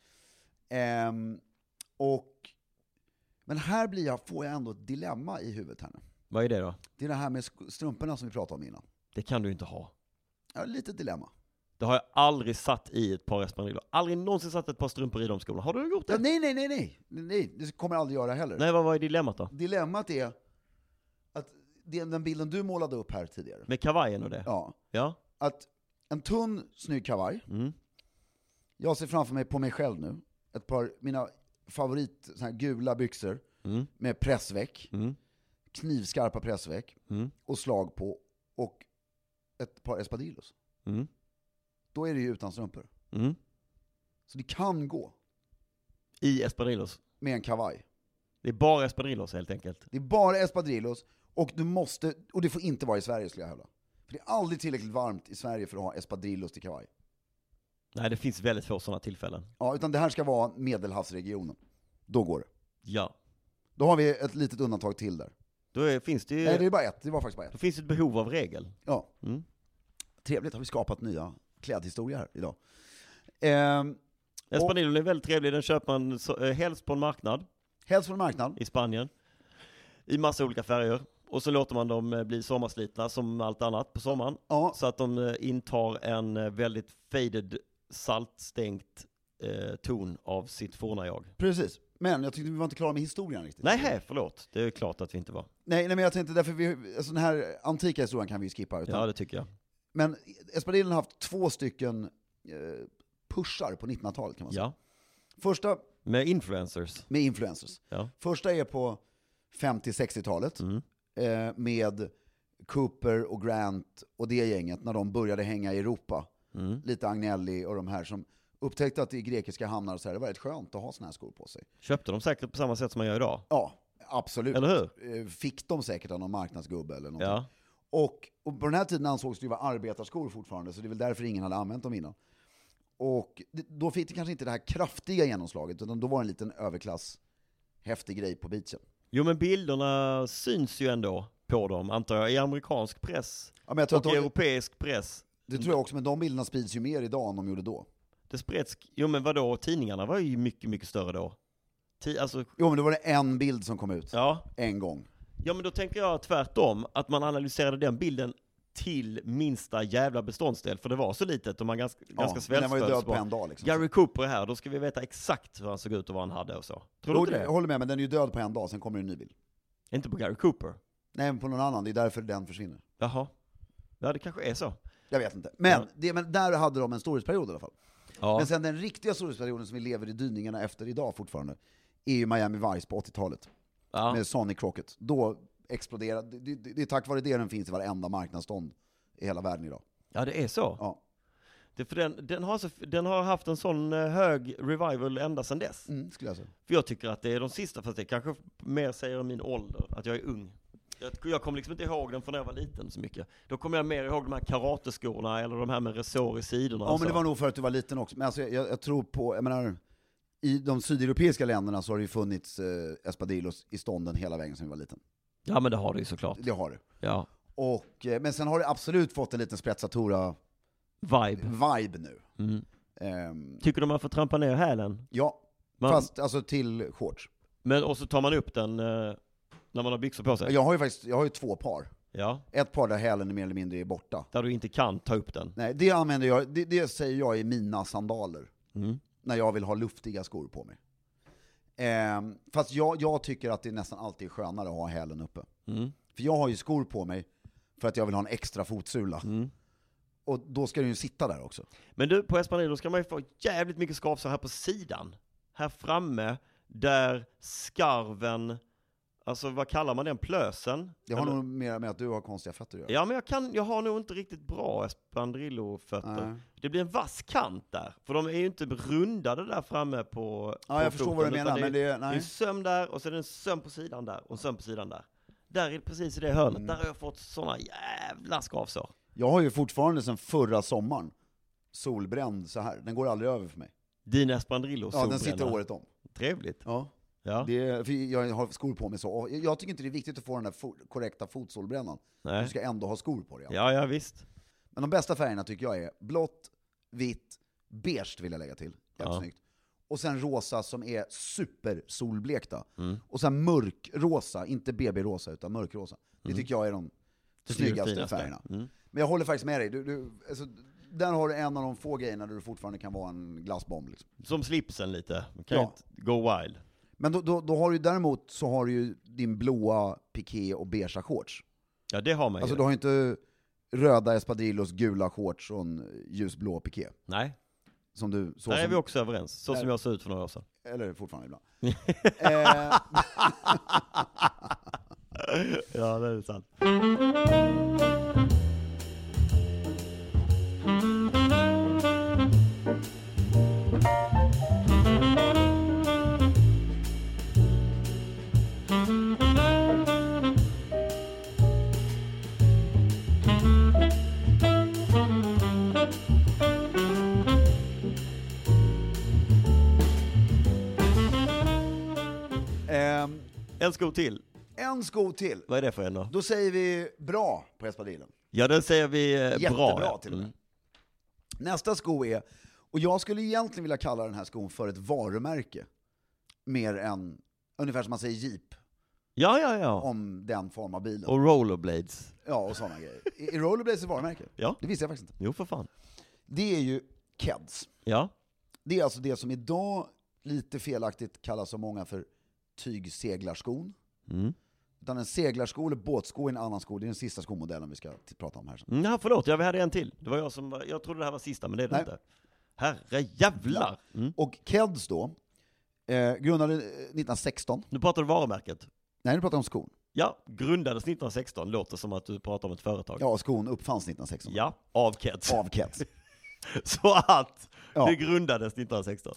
Men här får jag ändå ett dilemma i huvudet här nu. Vad är det då? Det är det här med strumporna som vi pratade om innan. Det kan du inte ha. Ja, lite dilemma. Det har jag aldrig satt i ett par espadrillos. Aldrig någonsin satt ett par strumpor i de skorna. Har du gjort det? Ja, nej. Det kommer jag aldrig göra heller. Nej, vad är dilemmat då? Dilemmat är att den bilden du målade upp här tidigare. Med kavajen och det? Ja. Att en tunn, snygg kavaj. Jag ser framför mig på mig själv nu ett par mina favorit såna här gula byxor med pressväck. Knivskarpa pressväck och slag på, och ett par espadrillos. Då är det ju utan strumpor. Så det kan gå. I espadrillos? Med en kavaj. Det är bara espadrillos helt enkelt? Det är bara espadrillos, och och det får inte vara i Sverige, skulle jag hävda. För det är aldrig tillräckligt varmt i Sverige för att ha espadrillos till kavaj. Nej, det finns väldigt få sådana tillfällen. Ja, utan det här ska vara Medelhavsregionen. Då går det. Ja. Då har vi ett litet undantag till där. Finns det ju... Nej, det är bara ett. Det var faktiskt bara ett. Då finns det ett behov av regel. Ja. Trevligt, har vi skapat nya klädhistorier här idag. Espadrillo är väldigt trevlig. Den köper man helst på en marknad. Helst på en marknad. I Spanien. I massa olika färger. Och så låter man dem bli sommarslitna som allt annat på sommaren. Ja. Så att de intar en väldigt faded, saltstänkt ton av sitt forna jag. Precis. Men jag tyckte vi var inte klara med historien riktigt. Nej, förlåt. Det är klart att vi inte var. Nej, men jag tänkte därför den här antika historien kan vi skippa. Ja, det tycker jag. Men espadrillen har haft 2 stycken pushar på 1900-talet, kan man säga. Ja. Första Med influencers. Med influencers. Ja. Första är på 50-60-talet med Cooper och Grant och det gänget när de började hänga i Europa. Lite Agnelli och de här som upptäckte att i grekiska hamnar och så här, det var rätt skönt att ha såna här skor på sig. Köpte de säkert på samma sätt som man gör idag? Ja, absolut. Eller hur? Fick de säkert av någon marknadsgubbe eller något. Ja. Och på den här tiden ansågs det ju vara arbetarskor fortfarande, så det är väl därför ingen hade använt dem innan. Och då fick det kanske inte det här kraftiga genomslaget, utan då var det en liten överklass häftig grej på beachen. Jo, men bilderna syns ju ändå på dem, antar jag, i amerikansk press Ja, men jag tror och europeisk press. Det tror jag också, men de bilderna sprids ju mer idag än de gjorde då. Det spreds, jo men vadå, tidningarna var ju mycket, mycket större då. Jo, men då var det en bild som kom ut. Ja. En gång. Ja, men då tänker jag tvärtom, att man analyserade den bilden till minsta jävla beståndsdel, för det var så litet och man ganska svältfödd. Den var ju död på en dag liksom. Gary Cooper är här, då ska vi veta exakt hur han såg ut och vad han hade och så. Tror du inte det? Jag håller med, men den är ju död på en dag, sen kommer det en ny bild. Inte på Gary Cooper? Nej, men på någon annan, det är därför den försvinner. Jaha. Ja, det kanske är så. Jag vet inte. Men, men där hade de en storhetsperiod i alla fall. Ja. Men sen den riktiga storhetsperioden som vi lever i dyningarna efter idag fortfarande är ju Miami Vice på 80-talet. Ja. Med Sonny Crockett. Då exploderade, det är tack vare det den finns i varenda marknadsstånd i hela världen idag. Ja, det är så. Ja. Det är för den har haft en sån hög revival ända sedan dess. Skulle jag säga. För jag tycker att det är de sista, fast det kanske mer säger min ålder, att jag är ung. Jag kommer liksom inte ihåg den från när jag var liten så mycket. Då kommer jag mer ihåg de här karateskorna eller de här med resår i sidorna. Ja, men det var nog för att du var liten också. Men alltså, jag tror på, jag menar, i de sydeuropeiska länderna så har det ju funnits espadrillos i stånden hela vägen som vi var liten. Ja, men det har det ju såklart. Det har det. Ja. Och, men sen har det absolut fått en liten sprezzatura vibe nu. Tycker du man får trampa ner hälen? Ja, fast alltså till shorts. Men och så tar man upp den när man har byxor på sig? Jag har ju 2 par. Ja. Ett par där hälen är mer eller mindre är borta. Där du inte kan ta upp den? Nej, det använder jag, det säger jag i mina sandaler. När jag vill ha luftiga skor på mig. Fast jag tycker att det nästan alltid är skönare att ha hälen uppe. För jag har ju skor på mig för att jag vill ha en extra fotsula. Och då ska den ju sitta där också. Men du, på Espadrillo ska man ju få jävligt mycket skavsår här på sidan. Här framme, där skarven, alltså vad kallar man den, plösen? Jag har nog mer med att du har konstiga fötter. Ja, men jag har nog inte riktigt bra Espadrillo-fötter. Nej. Det blir en vass kant där, för de är ju inte rundade där framme på ja, jag förstår vad du menar, men det är en söm där, och så är det en söm på sidan där, och en söm på sidan där. Där är precis i det hörnet, där har jag fått såna jävla skavsår. Jag har ju fortfarande sedan förra sommaren solbränd så här. Den går aldrig över för mig. Din Espadrillo solbränna? Ja, den sitter året om. Trevligt. Ja. För jag har skor på mig så. Och jag tycker inte det är viktigt att få den där korrekta fotsolbrännan. Nej. Du ska ändå ha skor på dig. Ja, visst. Men de bästa färgerna tycker jag är blått, vitt, beige vill jag lägga till. Jättesnyggt. Och sen rosa som är super solblekta. Och sen mörkrosa, inte BB-rosa utan mörkrosa. Det tycker jag är de snyggaste färgerna. Men jag håller faktiskt med dig. Alltså, där har du en av de få grejerna där du fortfarande kan vara en glassbomb. Liksom. Som slipsen lite. Man kan inte go wild. Men då har du däremot så har du ju din blåa piké och beigea shorts. Ja, det har man ju. Alltså du har ju inte röda Espadrillos, gula shorts och en ljusblå piké. Nej. Som du, så där som, är vi också överens. Så som jag såg ut för några år sedan. Eller fortfarande ibland. Ja, det är sant. En sko till. En sko till. Vad är det för en då? Då säger vi bra på Espadrillen. Ja, den säger vi jättebra bra. Till och med. Nästa sko är, och jag skulle egentligen vilja kalla den här skon för ett varumärke. Mer än, ungefär som man säger Jeep. Ja. Om den form av bilen. Och rollerblades. Ja, och sådana grejer. Är rollerblades ett varumärke? Ja. Det visste jag faktiskt inte. Jo, för fan. Det är ju Keds. Ja. Det är alltså det som idag lite felaktigt kallas av många för tygseglarskon. Utan en seglarsko eller båtsko är en annan sko. Det är den sista skomodellen vi ska prata om här sen. Ja, förlåt. Vi hade en till. Det var jag trodde det här var sista, men det är det inte. Herre jävlar! Och Keds då Grundade 1916. Nu pratar du varumärket. Nej, nu pratar jag om skon. Ja, grundades 1916. Låter som att du pratar om ett företag. Ja, skon uppfanns 1916. Ja, av Keds. Av Keds. Så att Ja. det grundades 1916.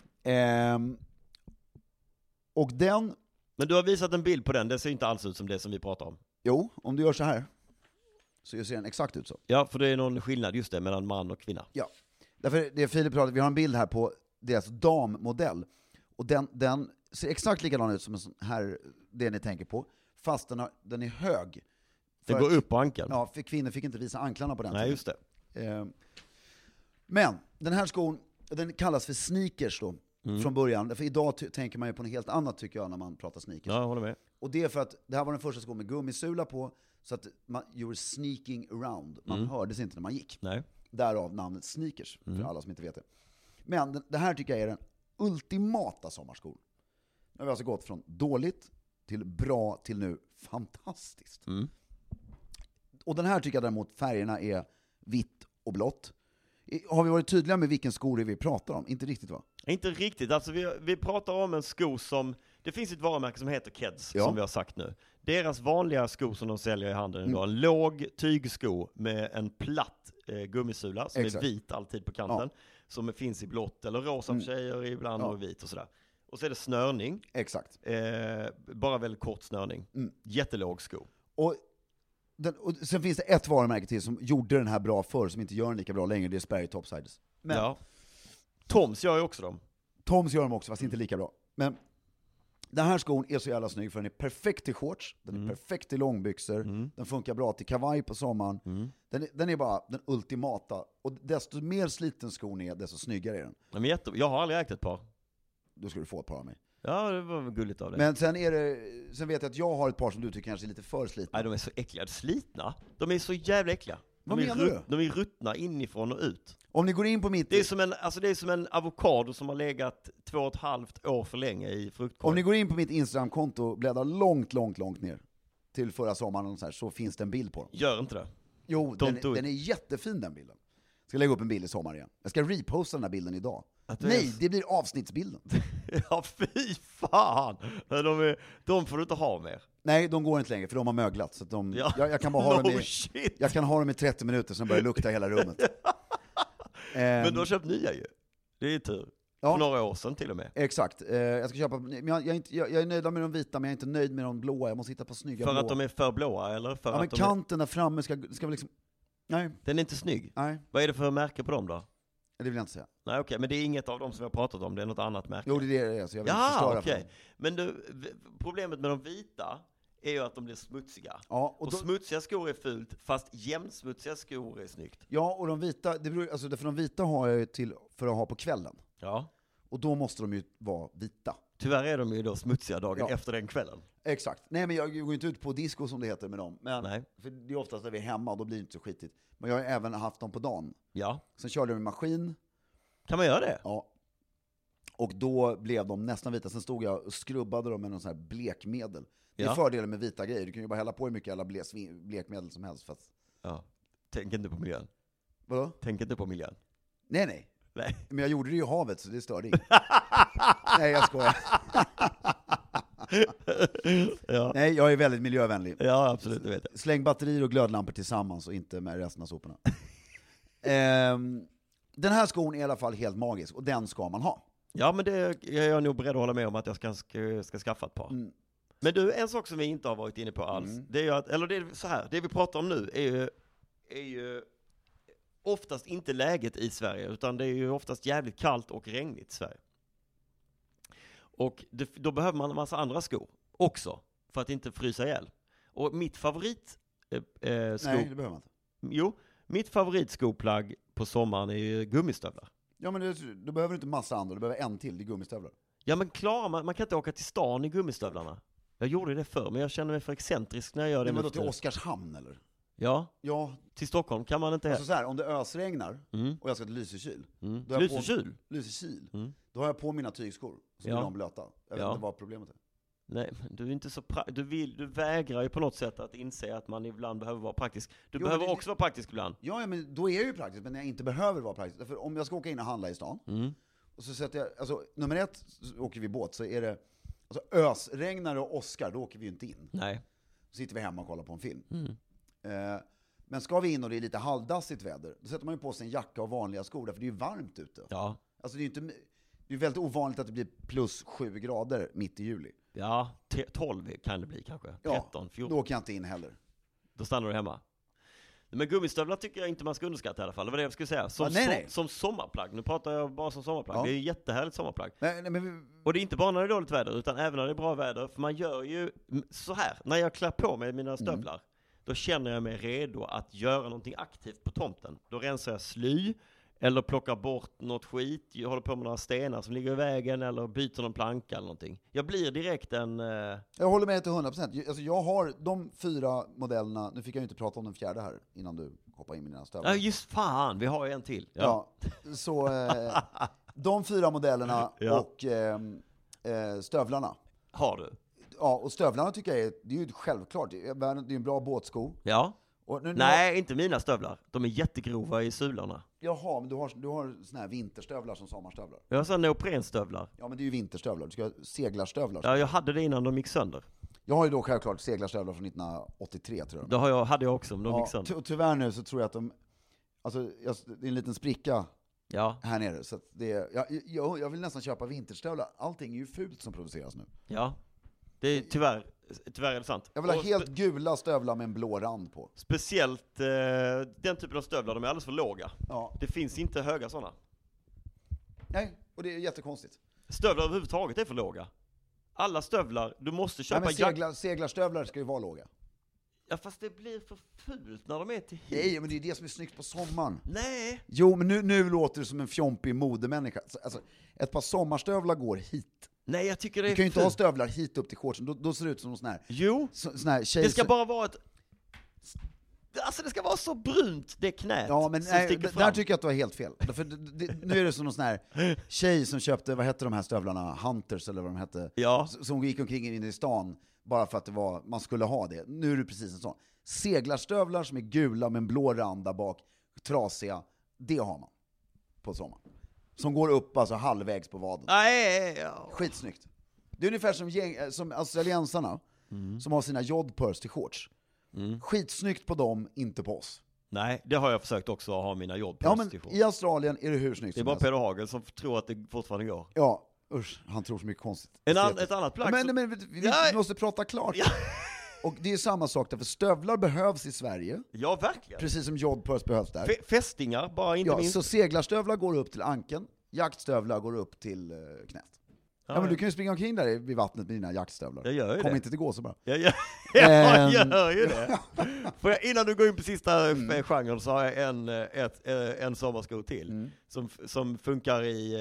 Och den... Men du har visat en bild på den. Det ser inte alls ut som det som vi pratar om. Jo, om du gör så här så ser den exakt ut så. Ja, för det är någon skillnad just det mellan man och kvinna. Ja. Därför det Filip pratade, vi har en bild här på deras dammodell. Och den ser exakt likadan ut som en sån här, det ni tänker på. Fast den är hög. Det går upp på ankeln. Ja, för kvinnor fick inte visa anklarna på den Nej, tiden. just det. Men den här skon, den kallas för sneakers då, från början. För idag tänker man ju på något helt annat tycker jag när man pratar sneakers. Ja, jag håller med. Och det är för att det här var den första skon med gummisula på, så att you were sneaking around. Man hördes inte när man gick. Nej. Därav namnet sneakers, för alla som inte vet det. Men det här tycker jag är den ultimata sommarskon. Nu har vi alltså gått från dåligt till bra till nu fantastiskt. Och den här tycker jag däremot färgerna är vitt och blått. Har vi varit tydliga med vilken sko det är vi pratar om? Inte riktigt va? Inte riktigt, alltså vi pratar om en sko som, det finns ett varumärke som heter Keds, som vi har sagt nu. Deras vanliga sko som de säljer i handeln idag, en låg tygsko med en platt gummisula som är vit alltid på kanten, som finns i blått eller rosa för tjejer ibland och vit och sådär. Och så är det snörning. Exakt. Bara väldigt kort snörning. Jättelåg sko. Och sen finns det ett varumärke till som gjorde den här bra förr, som inte gör den lika bra längre, det är Sperry Topsiders. Men ja. Toms gör ju också dem. Toms gör dem också, fast inte lika bra. Men den här skon är så jävla snygg för den är perfekt till shorts, den är perfekt till långbyxor, den funkar bra till kavaj på sommaren. Den är bara den ultimata. Och desto mer sliten skon är, desto snyggare är den. Men jag har aldrig ägt ett par. Då ska du få ett par av mig. Ja, det var gulligt av dig. Men sen vet jag att jag har ett par som du tycker kanske är lite för slitna. Nej, de är så äckliga. Slitna? De är så jävla äckliga. Vad menar du? De är ruttna inifrån och ut. Om ni går in på mitt... Det är som en avokado som har legat 2,5 år för länge i fruktkorg. Om ni går in på mitt Instagram-konto och bläddrar långt ner till förra sommaren och så finns det en bild på dem. Gör inte det. Jo, den är jättefin den bilden. Jag ska lägga upp en bild i sommar igen. Jag ska reposta den här bilden idag. Nej, det blir avsnittsbilden. Ja, fy fan! De får du inte ha mer. Nej, de går inte längre för de har möglat. Så att jag kan bara ha dem jag kan ha dem i 30 minuter sen börjar det lukta hela rummet. Men du har köpt nya ju. Det är tur. Ja. För några år sedan till och med. Exakt. Jag ska köpa, men jag är nöjd med de vita, men jag är inte nöjd med de blåa. Jag måste hitta på snygga blåa. För att de är för blåa, eller? För men att kanten där framme ska väl liksom... Nej. Den är inte snygg. Nej. Vad är det för märke på dem då? Det vill jag inte säga. Nej, okej. Men det är inget av dem som vi har pratat om. Det är något annat märke. Jo, det är det. Så jag vill inte förstöra för dem. Men problemet med de vita är ju att de blir smutsiga. Ja, och smutsiga skor är fult, fast jämnsmutsiga skor är snyggt. Ja, och de vita, för de vita har jag ju till för att ha på kvällen. Ja. Och då måste de ju vara vita. Tyvärr är de ju då smutsiga dagen efter den kvällen. Exakt. Nej, men jag går inte ut på disco som det heter med dem. Men, nej. För det är oftast när vi är hemma, då blir det inte så skitigt. Men jag har även haft dem på dagen. Ja. Sen körde jag med maskin. Kan man göra det? Ja. Och då blev de nästan vita. Sen stod jag och skrubbade dem med någon sån här blekmedel. Det är fördelen med vita grejer. Du kan ju bara hälla på hur mycket alla blekmedel som helst. Fast... Ja. Tänk inte på miljön. Vadå? Tänk inte på miljön. Nej. Men jag gjorde det ju i havet, så det störde inget. Nej, jag skojar. Ja. Nej, jag är väldigt miljövänlig. Ja, absolut, det vet jag. Släng batterier och glödlampor tillsammans och inte med resten av soporna. Den här skon är i alla fall helt magisk, och den ska man ha. Ja, men det är jag nog beredd att hålla med om, att jag ska skaffa ett par. Men du, en sak som vi inte har varit inne på alls, det är ju att, eller det är så här, det vi pratar om nu är ju oftast inte läget i Sverige, utan det är ju oftast jävligt kallt och regnigt i Sverige. Och då behöver man en massa andra skor också, för att inte frysa ihjäl. Och mitt favorit Nej, det behöver man inte. Jo, mitt favoritskoplagg på sommaren är ju gummistövlar. Ja, men du behöver inte massa andra, du behöver en till, det är gummistövlar. Ja, men man kan inte åka till stan i gummistövlarna. Jag gjorde det förr, men jag känner mig för excentrisk när jag gör det. Men då till Oskarshamn, eller? Ja, ja, till Stockholm kan man inte... Alltså så här, om det ösregnar och jag ska till Lysekil. Lysekil? Då har jag på mina tygskor, så blir de blöta. Jag vet inte vad problemet är. Nej, du är inte så du vägrar ju på något sätt att inse att man ibland behöver vara praktisk. Du behöver också vara praktisk ibland. Ja, men då är jag ju praktisk, men jag inte behöver vara praktisk. För om jag ska åka in och handla i stan, Och så sätter jag, alltså nummer 1 så åker vi båt, så är det alltså ösregnare och Oscar, då åker vi ju inte in. Nej. Så sitter vi hemma och kollar på en film. Men ska vi in och det är lite halvdassigt väder, då sätter man ju på sig en jacka och vanliga skor, för det är ju varmt ute. Ja. Alltså det är väldigt ovanligt att det blir plus 7 grader mitt i juli. Ja, 12 kan det bli kanske. 13, 14. Då åker jag inte in heller. Då stannar du hemma. Men gummistövlar tycker jag inte man ska underskatta i alla fall. Det var det jag skulle säga. Som sommarplagg. Nu pratar jag bara som sommarplagg. Ja. Det är ju jättehärligt sommarplagg. Men Och det är inte bara när det är dåligt väder, utan även när det är bra väder. För man gör ju så här. När jag klär på mig mina stövlar, då känner jag mig redo att göra någonting aktivt på tomten. Då rensar jag sly, eller plockar bort något skit. Jag håller på med några stenar som ligger i vägen, eller byter någon planka eller någonting. Jag blir direkt en... Jag håller med till 100%. Alltså jag har de 4 modellerna, nu fick jag ju inte prata om den 4:e här innan du hoppar in med dina stövlar. Ja, just fan, vi har ju en till. Ja, så de 4 modellerna och stövlarna. Har du? Ja, och stövlarna tycker jag det är ju självklart. Det är en bra båtsko. Ja. Och Nej, inte mina stövlar. De är jättegrova i sularna. Jaha, men du har såna här vinterstövlar som sommarstövlar. Jag har sådana neoprenstövlar. Ja, men det är ju vinterstövlar. Du ska ha seglarstövlar. Ja, jag hade det innan de gick sönder. Jag har ju då självklart seglarstövlar från 1983, tror jag. Det hade jag också, men de gick sönder. Tyvärr nu så tror jag att det är en liten spricka här nere. Så att jag vill nästan köpa vinterstövlar. Allting är ju fult som produceras nu. Ja, det är tyvärr är det sant. Jag vill ha helt gula stövlar med en blå rand på. Speciellt den typen av stövlar, de är alldeles för låga. Ja. Det finns inte höga sådana. Nej, och det är jättekonstigt. Stövlar överhuvudtaget är för låga. Alla stövlar, du måste köpa... men seglarstövlar ska ju vara låga. Ja, fast det blir för fult när de är till hit. Nej, men det är det som är snyggt på sommaren. Nej. Jo, men nu låter det som en fjompig modemänniska. Alltså, ett par sommarstövlar går hit. Nej, jag tycker det är du kan ju inte ha stövlar hit upp till shortsen, då ser det ut som sån här... Jo, sån här tjej, det ska bara vara ett... Alltså det ska vara så brunt, det knät. Ja, men där tycker jag att du har helt fel. För nu är det som någon sån här tjej som köpte, vad hette de här stövlarna? Hunters eller vad de hette. Ja. Som gick omkring in i stan bara för att man skulle ha det. Nu är det precis en sån. Seglarstövlar som är gula med en blå rand där bak, trasiga, det har man på sommaren. Som går upp alltså halvvägs på vaden. Ja. Skitsnyggt. Det är ungefär som australiensarna som har sina jodpurs till shorts. Skitsnyggt på dem, inte på oss. Nej, det har jag försökt också att ha mina jodpurs till shorts. I Australien är det hur snyggt som helst. Det är bara Peder Hagel som tror att det fortfarande går. Ja, usch, han tror så mycket konstigt. Ett annat plagg. Men vi måste prata klart. Ja. Och det är samma sak där, för stövlar behövs i Sverige. Ja, verkligen. Precis som jodpurs behövs där. Fästingar, bara inte minst. Så seglarstövlar går upp till ankeln, jaktstövlar går upp till knät. Ja, men du kan ju springa omkring där vid vattnet med dina jaktstövlar. Jag gör ju Kom det. inte till gå så bara. Jag gör ju det. Innan du går in på sista genren så har jag en sommarsko till. Som funkar i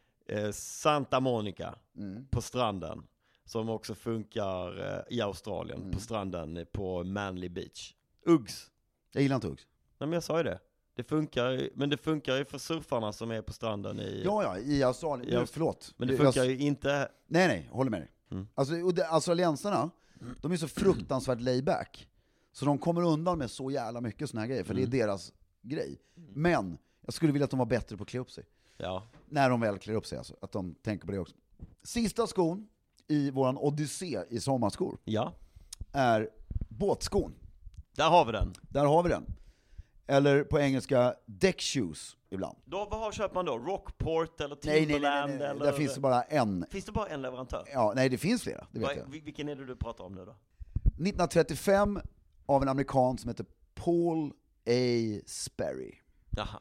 Santa Monica på stranden. Som också funkar i Australien på stranden på Manly Beach. Uggs. Jag gillar inte Uggs. Nej, men jag sa ju det. Det funkar ju för surfarna som är på stranden i... Ja, i Australien. Förlåt. Men det funkar ju inte... Nej, håller med dig. Alltså, australiensarna, de är så fruktansvärt layback. Så de kommer undan med så jävla mycket såna här grejer, för det är deras grej. Men jag skulle vilja att de var bättre på att klä upp sig. Ja. När de väl klär upp sig, alltså. Att de tänker på det också. Sista skon i våran odyssé i sommarskor är båtskon. Där har vi den. Eller på engelska deck shoes ibland. Vad köper man då? Rockport eller Timberland? Nej. Eller... Där finns det bara en. Finns det bara en leverantör? Ja, nej, det finns flera, det vet jag. Vilken är det du pratar om nu då? 1935 av en amerikan som heter Paul A. Sperry. Jaha.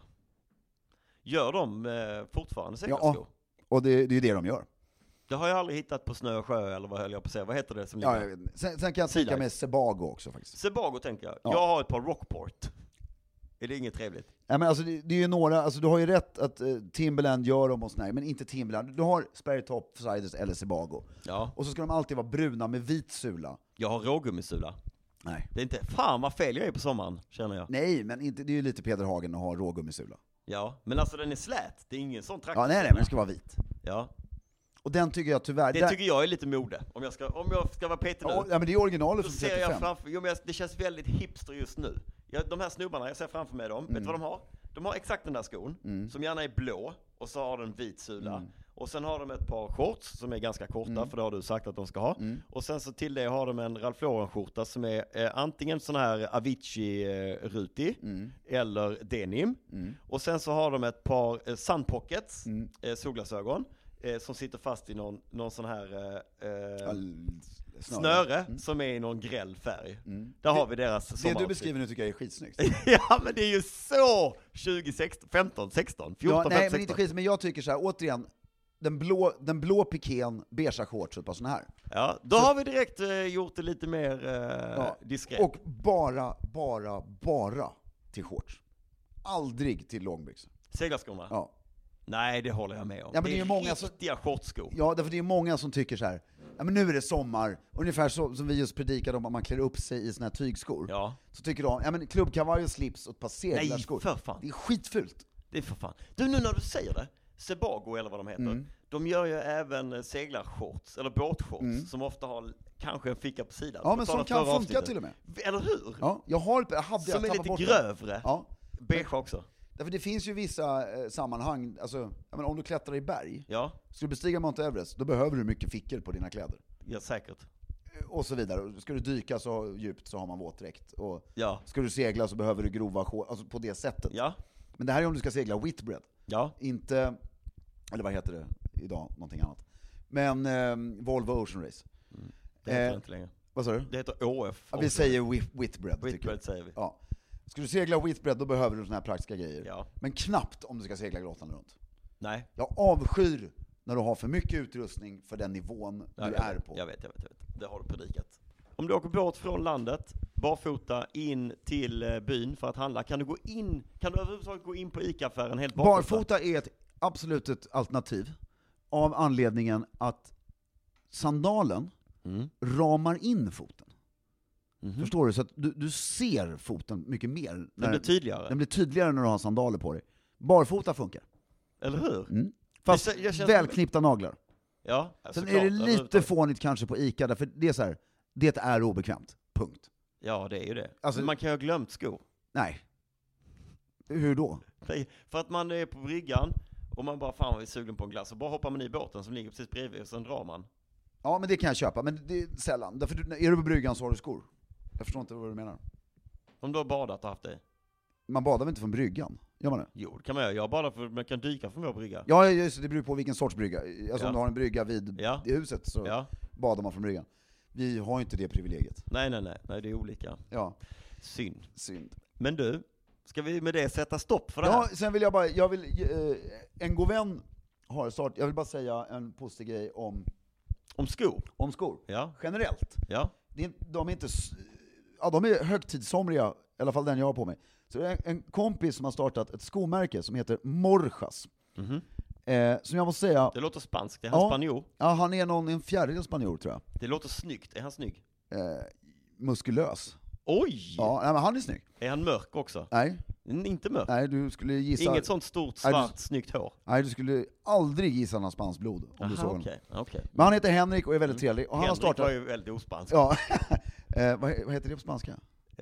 Gör de fortfarande seglarskor? Ja, och det är det de gör. Det har jag aldrig hittat på Snö och Sjö, eller vad höll jag på att säga. Vad heter det som ligger? Ja, sen kan jag tänka mig Sebago också faktiskt. Sebago tänker jag. Ja. Jag har ett par Rockport. Är det inget trevligt? Ja, men alltså det är ju några, alltså du har ju rätt att Timberland gör dem och sådär, men inte Timberland. Du har Sperry Topsiders eller Sebago. Ja. Och så ska de alltid vara bruna med vit sula. Jag har rågummisula. Nej. Det är inte, fan vad fel jag är på sommaren, känner jag. Nej, men inte, det är ju lite Peder Hagen att ha rågummisula. Ja, men alltså den är slät. Det är ingen sån traktor. Ja, nej, men den ska vara vit. Ja. Och den tycker jag tyvärr... Det tycker jag är lite mode, om jag ska vara petig nu. Ja, men det är originalet från 35. Ser jag framför, men det känns väldigt hipster just nu. De här snubbarna, jag ser framför mig dem, vet du vad de har? De har exakt den där skon, som gärna är blå, och så har de en vit sula. Och sen har de ett par shorts som är ganska korta, för det har du sagt att de ska ha. Och sen så till det har de en Ralph Lauren-skjorta som är antingen sån här Avicii-rutig eller denim. Och sen så har de ett par Sun Pockets, solglasögon, som sitter fast i någon sån här snöre som är i någon gräll färg. Där har vi deras det du beskriver nu tycker jag är skitsnyggt. Ja, men det är ju så 2016, 15, 16, 14, 15, 16. Men inte skit, men jag tycker så här, återigen, den blå pikén, beigea shorts, på sån här. Ja, då har vi direkt gjort det lite mer diskret. Och bara till shorts. Aldrig till långbyxor. Seglarskorna? Ja. Nej, det håller jag med om. Ja, men det är många riktiga shortskor. Ja, därför det är många som tycker så här. Ja, men nu är det sommar. Ungefär så som vi just predikade om att man klär upp sig i såna här tygskor. Ja. Så tycker de, ja men klubbkavaj och slips och ett par seglarskor. Nej, för fan. Det är skitfult. Det är för fan. Du, nu när du säger det, Sebago eller vad de heter, de gör ju även seglarshorts, eller båtshorts, som ofta har kanske en ficka på sidan. Ja, men som kan funka till och med. Eller hur? Ja, som är lite grövre. Ja. Beige också. Därför det finns ju vissa sammanhang, alltså, jag menar, om du klättrar i berg, ska du bestiga Mount Everest, då behöver du mycket fickor på dina kläder. Ja, säkert. Och så vidare. Ska du dyka så djupt så har man våtdräkt. Och ska du segla så behöver du grova shorts, alltså på det sättet. Ja. Men det här är om du ska segla Whitbread. Ja. Inte, eller vad heter det idag, någonting annat. Men Volvo Ocean Race. Det heter inte längre. Vad sa du? Det heter OF. Ja, vi säger Whitbread. Whitbread säger vi. Ja. Ska du segla Whitbread, då behöver du såna här praktiska grejer. Ja. Men knappt om du ska segla grottan runt. Nej. Jag avskyr när du har för mycket utrustning för den nivån du är på. Jag vet. Det har du predikat. Om du åker båt från landet, barfota in till byn för att handla, kan du överhuvudtaget gå in på ICA-affären helt barfota? Barfota är absolut ett alternativ av anledningen att sandalen ramar in foten. Förstår du? Så att du ser foten mycket mer. Den blir tydligare. Den blir tydligare när du har sandaler på dig. Barfota funkar. Eller hur? Fast välknippta naglar. Ja, sen är det lite fånigt kanske på ICA, därför det är så här, det är obekvämt. Punkt. Ja, det är ju det. Alltså, man kan ju ha glömt skor. Nej. Hur då? Nej, för att man är på bryggan och man bara, fan vad är sugen på en glass, och bara hoppar man i båten som ligger precis bredvid och sen drar man. Ja, men det kan jag köpa, men det är sällan. Därför är du på bryggan så har du skor. Jag förstår inte vad du menar. Om du har badat och haft det? Man badar väl inte från bryggan? Gör man det? Jo, det kan man göra. Jag badar för man kan dyka från vår brygga. Ja, just det beror på vilken sorts brygga. Alltså om du har en brygga vid i huset så badar man från bryggan. Vi har ju inte det privilegiet. Nej, det är olika. Ja. Synd. Men du, ska vi med det sätta stopp för det här? Ja, sen vill en god vän har startat, jag vill bara säga en positiv grej om skor. Om skor. Ja. Generellt. Ja. De är inte, de är högtidssomriga, i alla fall den jag har på mig. Så det är en kompis som har startat ett skomärke som heter Morjas. Som jag måste säga... Det låter spanskt, är han spanjor? Ja, han är en fjärdedel spanjor tror jag. Det låter snyggt, är han snygg? Muskulös. Oj! Ja, men han är snygg. Är han mörk också? Nej. Inte mörk? Nej, du skulle gissa... Inget sånt stort, svart, snyggt hår? Nej, du skulle aldrig gissa någon spansk blod om du såg honom. Okay. Men han heter Henrik och är väldigt trevlig. Och han har startat... var ju väldigt ospansk. Ja. Vad heter det på spanska?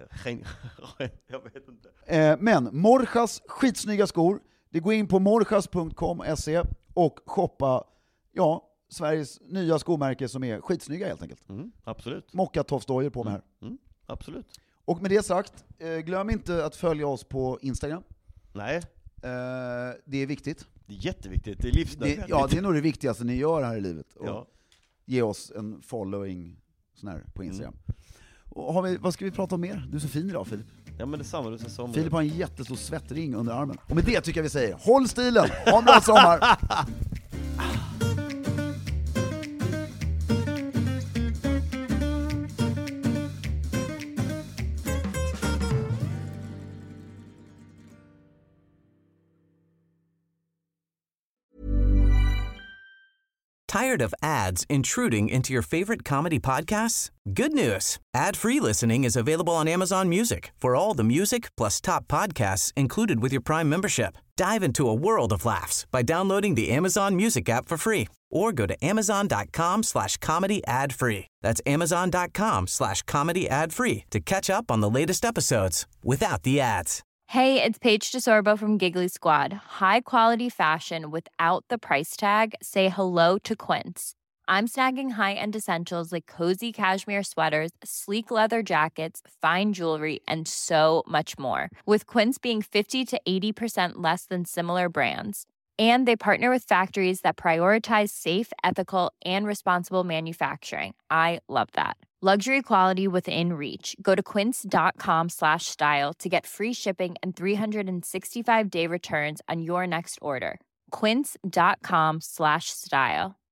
Jag vet inte. Men Morjas, skitsnygga skor. Det går in på morjas.com.se och shoppa Sveriges nya skomärke som är skitsnygga helt enkelt. Absolut. Mockatoffsdojor på mig här. Absolut. Och med det sagt, glöm inte att följa oss på Instagram. Nej. Det är viktigt. Det är jätteviktigt, det är livsnödvändigt. Det är nog det viktigaste ni gör här i livet. Och ge oss en following sån här på Instagram. Och vad ska vi prata om mer? Du är så fin idag, Filip. Ja, men detsamma, du är så sommar. Filip har en jättestor svettring under armen. Och med det tycker jag vi säger, håll stilen! Ha en bra sommar! Tired of ads intruding into your favorite comedy podcasts? Good news. Ad-free listening is available on Amazon Music for all the music plus top podcasts included with your Prime membership. Dive into a world of laughs by downloading the Amazon Music app for free or go to amazon.com/comedy ad-free. That's amazon.com/comedy ad-free to catch up on the latest episodes without the ads. Hey, it's Paige DeSorbo from Giggly Squad. High quality fashion without the price tag. Say hello to Quince. I'm snagging high-end essentials like cozy cashmere sweaters, sleek leather jackets, fine jewelry, and so much more. With Quince being 50 to 80% less than similar brands. And they partner with factories that prioritize safe, ethical, and responsible manufacturing. I love that. Luxury quality within reach. Go to quince.com/style to get free shipping and 365-day returns on your next order. Quince.com/style.